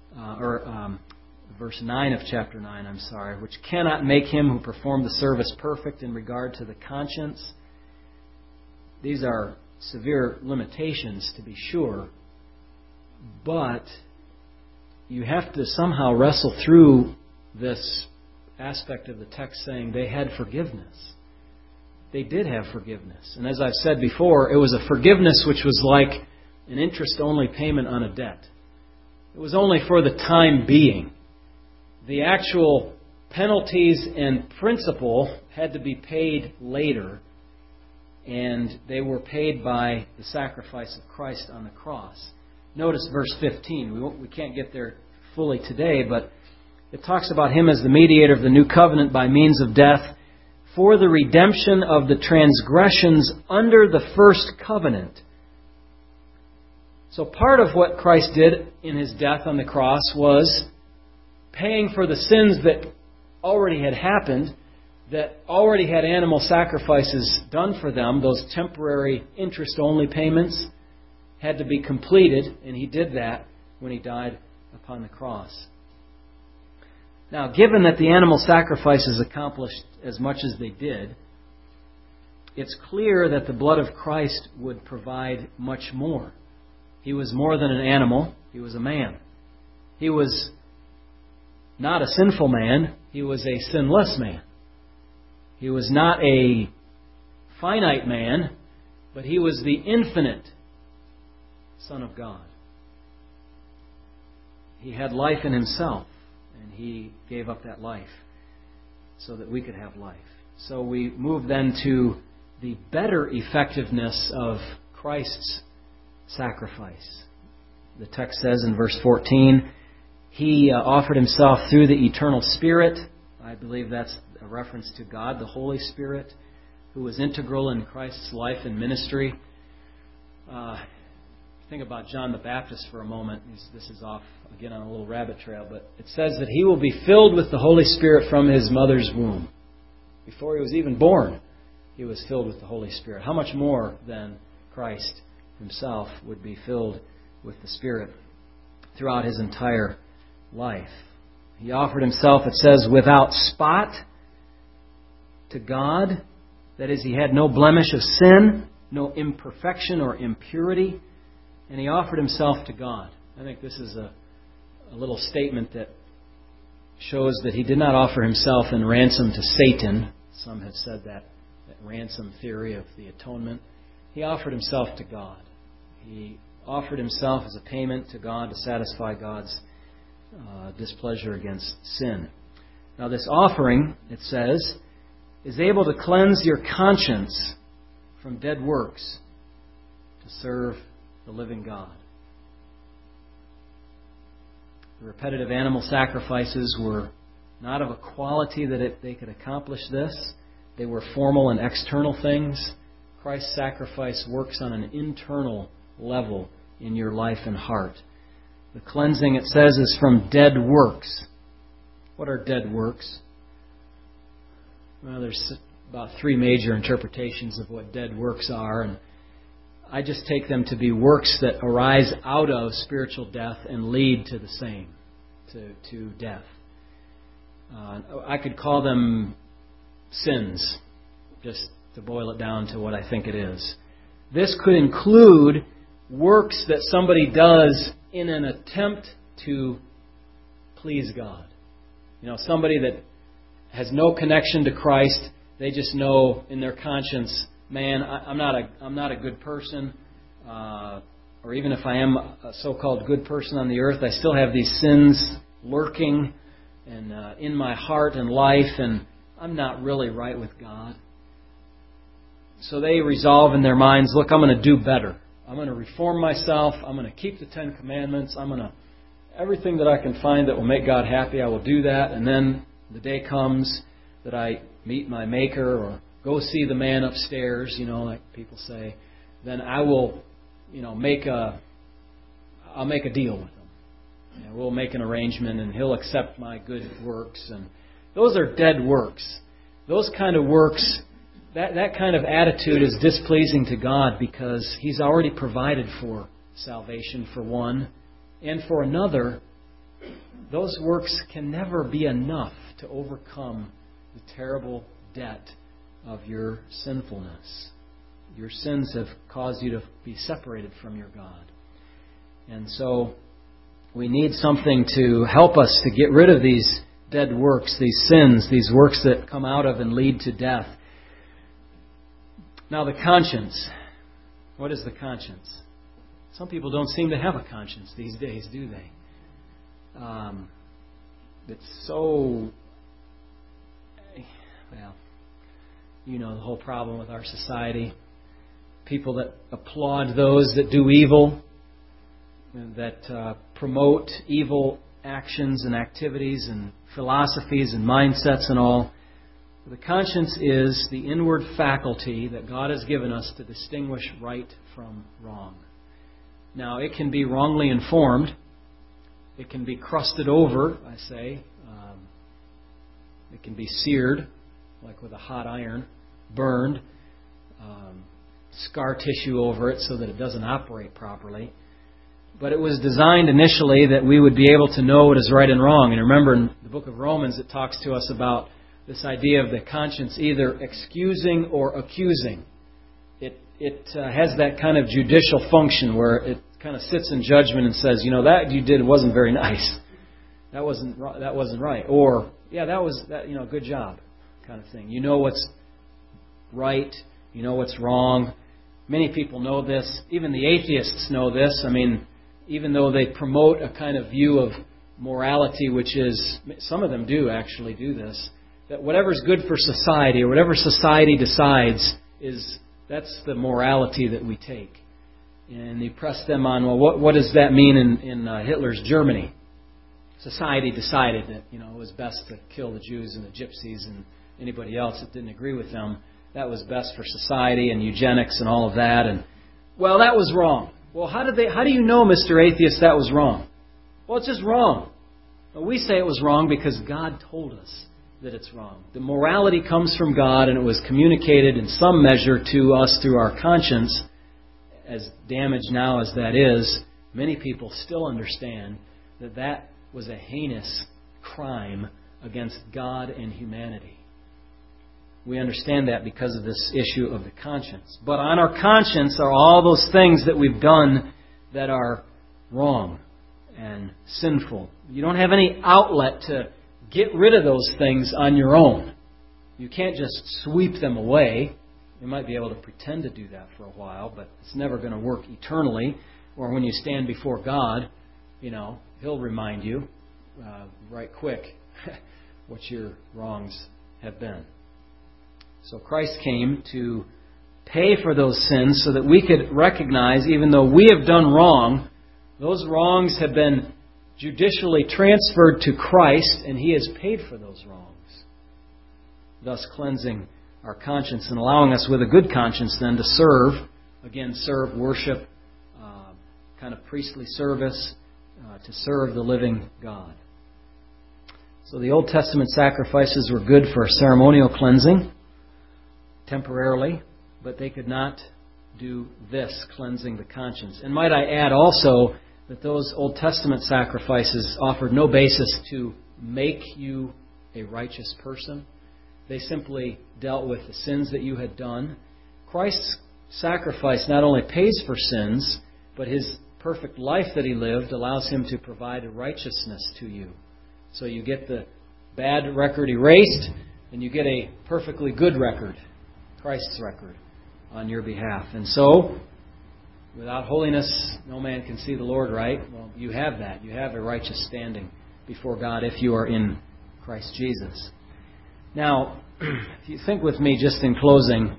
verse 9 of chapter 9, which cannot make him who performed the service perfect in regard to the conscience. These are severe limitations, to be sure, but you have to somehow wrestle through this aspect of the text saying they had forgiveness. They did have forgiveness. And as I've said before, it was a forgiveness which was like an interest-only payment on a debt. It was only for the time being. The actual penalties and principal had to be paid later, and they were paid by the sacrifice of Christ on the cross. Notice verse 15. We can't get there fully today, but it talks about Him as the mediator of the new covenant by means of death for the redemption of the transgressions under the first covenant. So part of what Christ did in His death on the cross was paying for the sins that already had happened, that already had animal sacrifices done for them, those temporary interest-only payments. had to be completed, and He did that when He died upon the cross. Now, given that the animal sacrifices accomplished as much as they did, it's clear that the blood of Christ would provide much more. He was more than an animal. He was a man. He was not a sinful man. He was a sinless man. He was not a finite man, but He was the infinite Son of God. He had life in Himself, and He gave up that life so that we could have life. So we move then to the better effectiveness of Christ's sacrifice. The text says in verse 14, He offered Himself through the eternal Spirit. I believe that's a reference to God, the Holy Spirit, who was integral in Christ's life and ministry. Think about John the Baptist for a moment. This is off again on a little rabbit trail, but it says that he will be filled with the Holy Spirit from his mother's womb. Before he was even born, he was filled with the Holy Spirit. How much more then Christ Himself would be filled with the Spirit throughout His entire life? He offered Himself, it says, without spot to God. That is, He had no blemish of sin, no imperfection or impurity, and He offered Himself to God. I think this is a little statement that shows that He did not offer Himself in ransom to Satan. Some have said that ransom theory of the atonement. He offered Himself to God. He offered Himself as a payment to God to satisfy God's displeasure against sin. Now this offering, it says, is able to cleanse your conscience from dead works to serve the living God. The repetitive animal sacrifices were not of a quality that they could accomplish this. They were formal and external things. Christ's sacrifice works on an internal level in your life and heart. The cleansing, it says, is from dead works. What are dead works? Well, there's about 3 major interpretations of what dead works are, and I just take them to be works that arise out of spiritual death and lead to the same, to death. I could call them sins, just to boil it down to what I think it is. This could include works that somebody does in an attempt to please God. You know, somebody that has no connection to Christ, they just know in their conscience, man, I'm not a good person, or even if I am a so-called good person on the earth, I still have these sins lurking and in my heart and life, and I'm not really right with God. So they resolve in their minds, look, I'm going to do better. I'm going to reform myself. I'm going to keep the 10 Commandments. Everything that I can find that will make God happy, I will do that. And then the day comes that I meet my Maker or go see the man upstairs, like people say, then I will, I'll make a deal with him. We'll make an arrangement and he'll accept my good works. And those are dead works. Those kind of works, that kind of attitude is displeasing to God because He's already provided for salvation for one. And for another, those works can never be enough to overcome the terrible debt of your sinfulness. Your sins have caused you to be separated from your God. And so we need something to help us to get rid of these dead works, these sins, these works that come out of and lead to death. Now the conscience. What is the conscience? Some people don't seem to have a conscience these days, do they? It's so... Well, the whole problem with our society. People that applaud those that do evil, that promote evil actions and activities and philosophies and mindsets and all. The conscience is the inward faculty that God has given us to distinguish right from wrong. Now, it can be wrongly informed. It can be crusted over, I say. It can be seared, like with a hot iron, burned, scar tissue over it so that it doesn't operate properly. But it was designed initially that we would be able to know what is right and wrong. And remember, in the book of Romans, it talks to us about this idea of the conscience either excusing or accusing. It has that kind of judicial function where it kind of sits in judgment and says, that you did wasn't very nice. That wasn't right. Or, good job, kind of thing. You know what's right. You know what's wrong. Many people know this. Even the atheists know this. I mean, even though they promote a kind of view of morality, which is, some of them do actually do this, that whatever's good for society or whatever society decides that's the morality that we take. And they press them on, what does that mean in Hitler's Germany? Society decided that, it was best to kill the Jews and the gypsies and anybody else that didn't agree with them. That was best for society and eugenics and all of that. And, that was wrong. Well, how do you know, Mr. Atheist, that was wrong? Well, it's just wrong. Well, we say it was wrong because God told us that it's wrong. The morality comes from God, and it was communicated in some measure to us through our conscience. As damaged now as that is, many people still understand that was a heinous crime against God and humanity. We understand that because of this issue of the conscience. But on our conscience are all those things that we've done that are wrong and sinful. You don't have any outlet to get rid of those things on your own. You can't just sweep them away. You might be able to pretend to do that for a while, but it's never going to work eternally. Or when you stand before God, He'll remind you right quick what your wrongs have been. So Christ came to pay for those sins so that we could recognize, even though we have done wrong, those wrongs have been judicially transferred to Christ, and He has paid for those wrongs, thus cleansing our conscience and allowing us with a good conscience then to serve, worship, kind of priestly service, to serve the living God. So the Old Testament sacrifices were good for ceremonial cleansing, temporarily, but they could not do this, cleansing the conscience. And might I add also that those Old Testament sacrifices offered no basis to make you a righteous person. They simply dealt with the sins that you had done. Christ's sacrifice not only pays for sins, but His perfect life that He lived allows Him to provide a righteousness to you. So you get the bad record erased, and you get a perfectly good record, Christ's record, on your behalf. And so, without holiness, no man can see the Lord, right? Well, you have that. You have a righteous standing before God if you are in Christ Jesus. Now, if you think with me just in closing,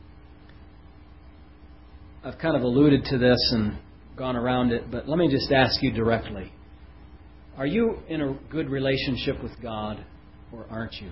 I've kind of alluded to this and gone around it, but let me just ask you directly. Are you in a good relationship with God, or aren't you?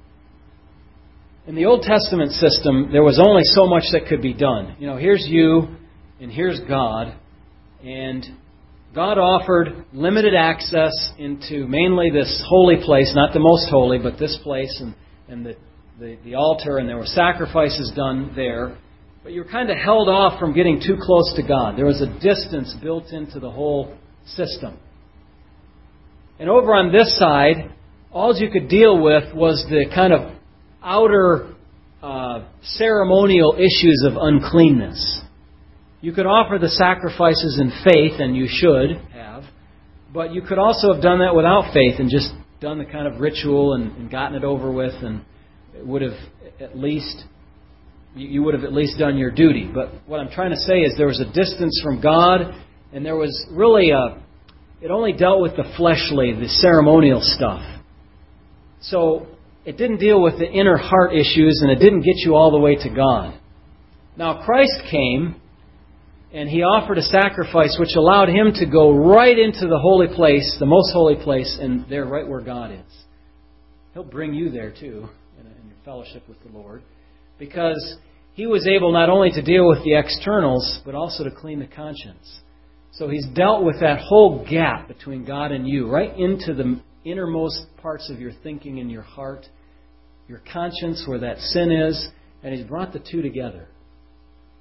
In the Old Testament system, there was only so much that could be done. Here's you, and here's God. And God offered limited access into mainly this holy place, not the most holy, but this place and the altar, and there were sacrifices done there. But you were kind of held off from getting too close to God. There was a distance built into the whole system. And over on this side, all you could deal with was the kind of outer ceremonial issues of uncleanness. You could offer the sacrifices in faith, and you should have, but you could also have done that without faith and just done the kind of ritual and gotten it over with, and it would have at least you would have at least done your duty. But what I'm trying to say is there was a distance from God, and there was really it only dealt with the fleshly, the ceremonial stuff. So it didn't deal with the inner heart issues, and it didn't get you all the way to God. Now Christ came, and He offered a sacrifice which allowed Him to go right into the holy place, the most holy place, and there right where God is. He'll bring you there too, in your fellowship with the Lord, because He was able not only to deal with the externals, but also to clean the conscience. So He's dealt with that whole gap between God and you, right into the innermost parts of your thinking and your heart, your conscience, where that sin is, and He's brought the two together.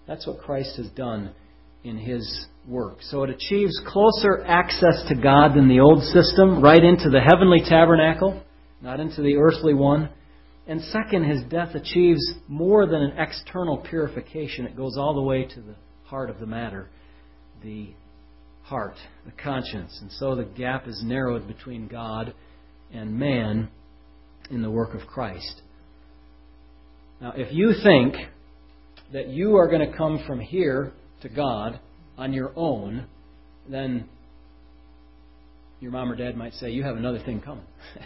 That's what Christ has done in His work. So it achieves closer access to God than the old system, right into the heavenly tabernacle, not into the earthly one. And second, His death achieves more than an external purification. It goes all the way to the heart of the matter, the heart, the conscience. And so the gap is narrowed between God and man in the work of Christ. Now, if you think that you are going to come from here to God on your own, then your mom or dad might say, you have another thing coming.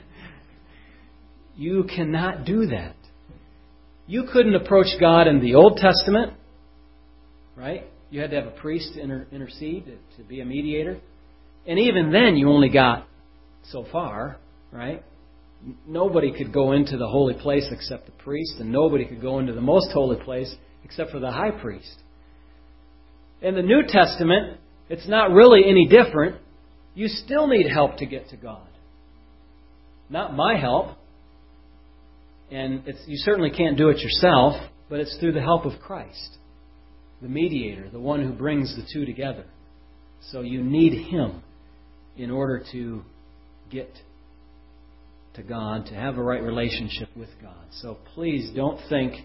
You cannot do that. You couldn't approach God in the Old Testament, right? You had to have a priest to intercede, to be a mediator. And even then, you only got so far, right? Nobody could go into the holy place except the priest, and nobody could go into the most holy place except for the high priest. In the New Testament, it's not really any different. You still need help to get to God. Not my help. And you certainly can't do it yourself, but it's through the help of Christ, the mediator, the one who brings the two together. So you need Him in order to get to God, to have a right relationship with God. So please don't think,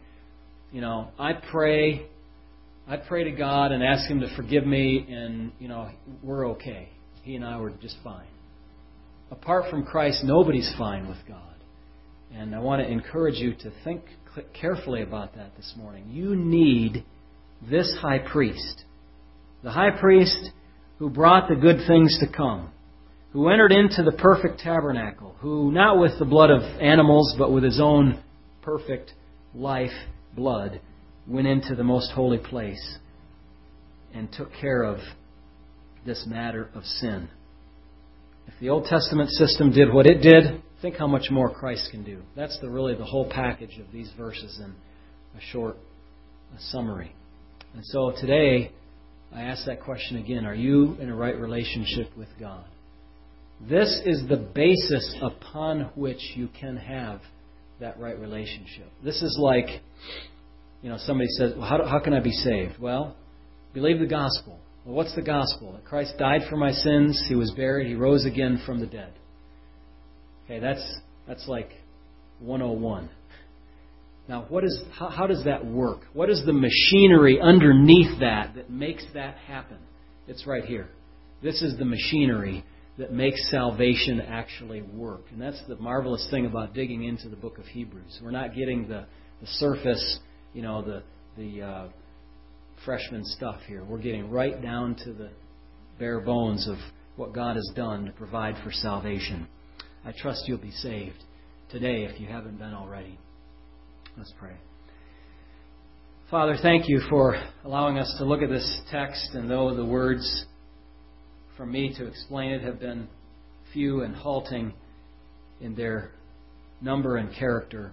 I pray to God and ask Him to forgive me and, we're okay. He and I were just fine. Apart from Christ, nobody's fine with God. And I want to encourage you to think carefully about that this morning. You need this high priest. The high priest who brought the good things to come. Who entered into the perfect tabernacle. Who, not with the blood of animals, but with His own perfect life blood, went into the most holy place and took care of this matter of sin. If the Old Testament system did what it did, think how much more Christ can do. That's really the whole package of these verses in a short summary. And so today, I ask that question again. Are you in a right relationship with God? This is the basis upon which you can have that right relationship. This is like, somebody says, well, how can I be saved? Well, believe the gospel. Well, what's the gospel? That Christ died for my sins, He was buried, He rose again from the dead. Okay, that's like 101. Now, how does that work? What is the machinery underneath that makes that happen? It's right here. This is the machinery that makes salvation actually work. And that's the marvelous thing about digging into the book of Hebrews. We're not getting the surface, the freshman stuff here. We're getting right down to the bare bones of what God has done to provide for salvation. I trust you'll be saved today if you haven't been already. Let's pray. Father, thank You for allowing us to look at this text, and though the words from me to explain it have been few and halting in their number and character,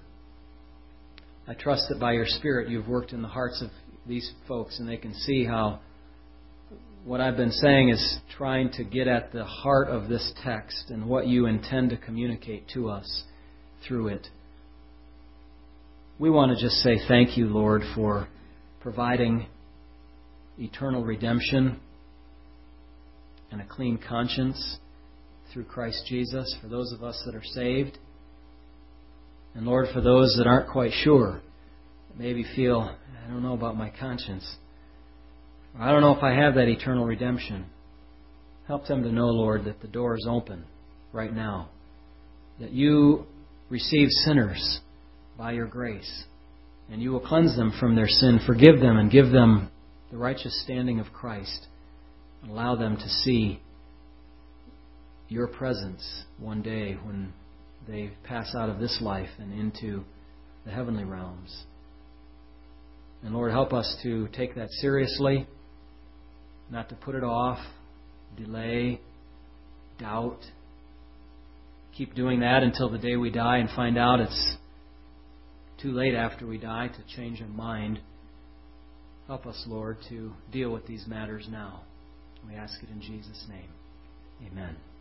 I trust that by Your Spirit You've worked in the hearts of these folks, and they can see how what I've been saying is trying to get at the heart of this text and what You intend to communicate to us through it. We want to just say thank You, Lord, for providing eternal redemption and a clean conscience through Christ Jesus for those of us that are saved. And Lord, for those that aren't quite sure, maybe feel, I don't know about my conscience. I don't know if I have that eternal redemption. Help them to know, Lord, that the door is open right now. That You receive sinners by Your grace. And You will cleanse them from their sin, forgive them, and give them the righteous standing of Christ. And allow them to see Your presence one day when they pass out of this life and into the heavenly realms. And Lord, help us to take that seriously, not to put it off, delay, doubt. Keep doing that until the day we die and find out it's too late after we die to change our mind. Help us, Lord, to deal with these matters now. We ask it in Jesus' name. Amen.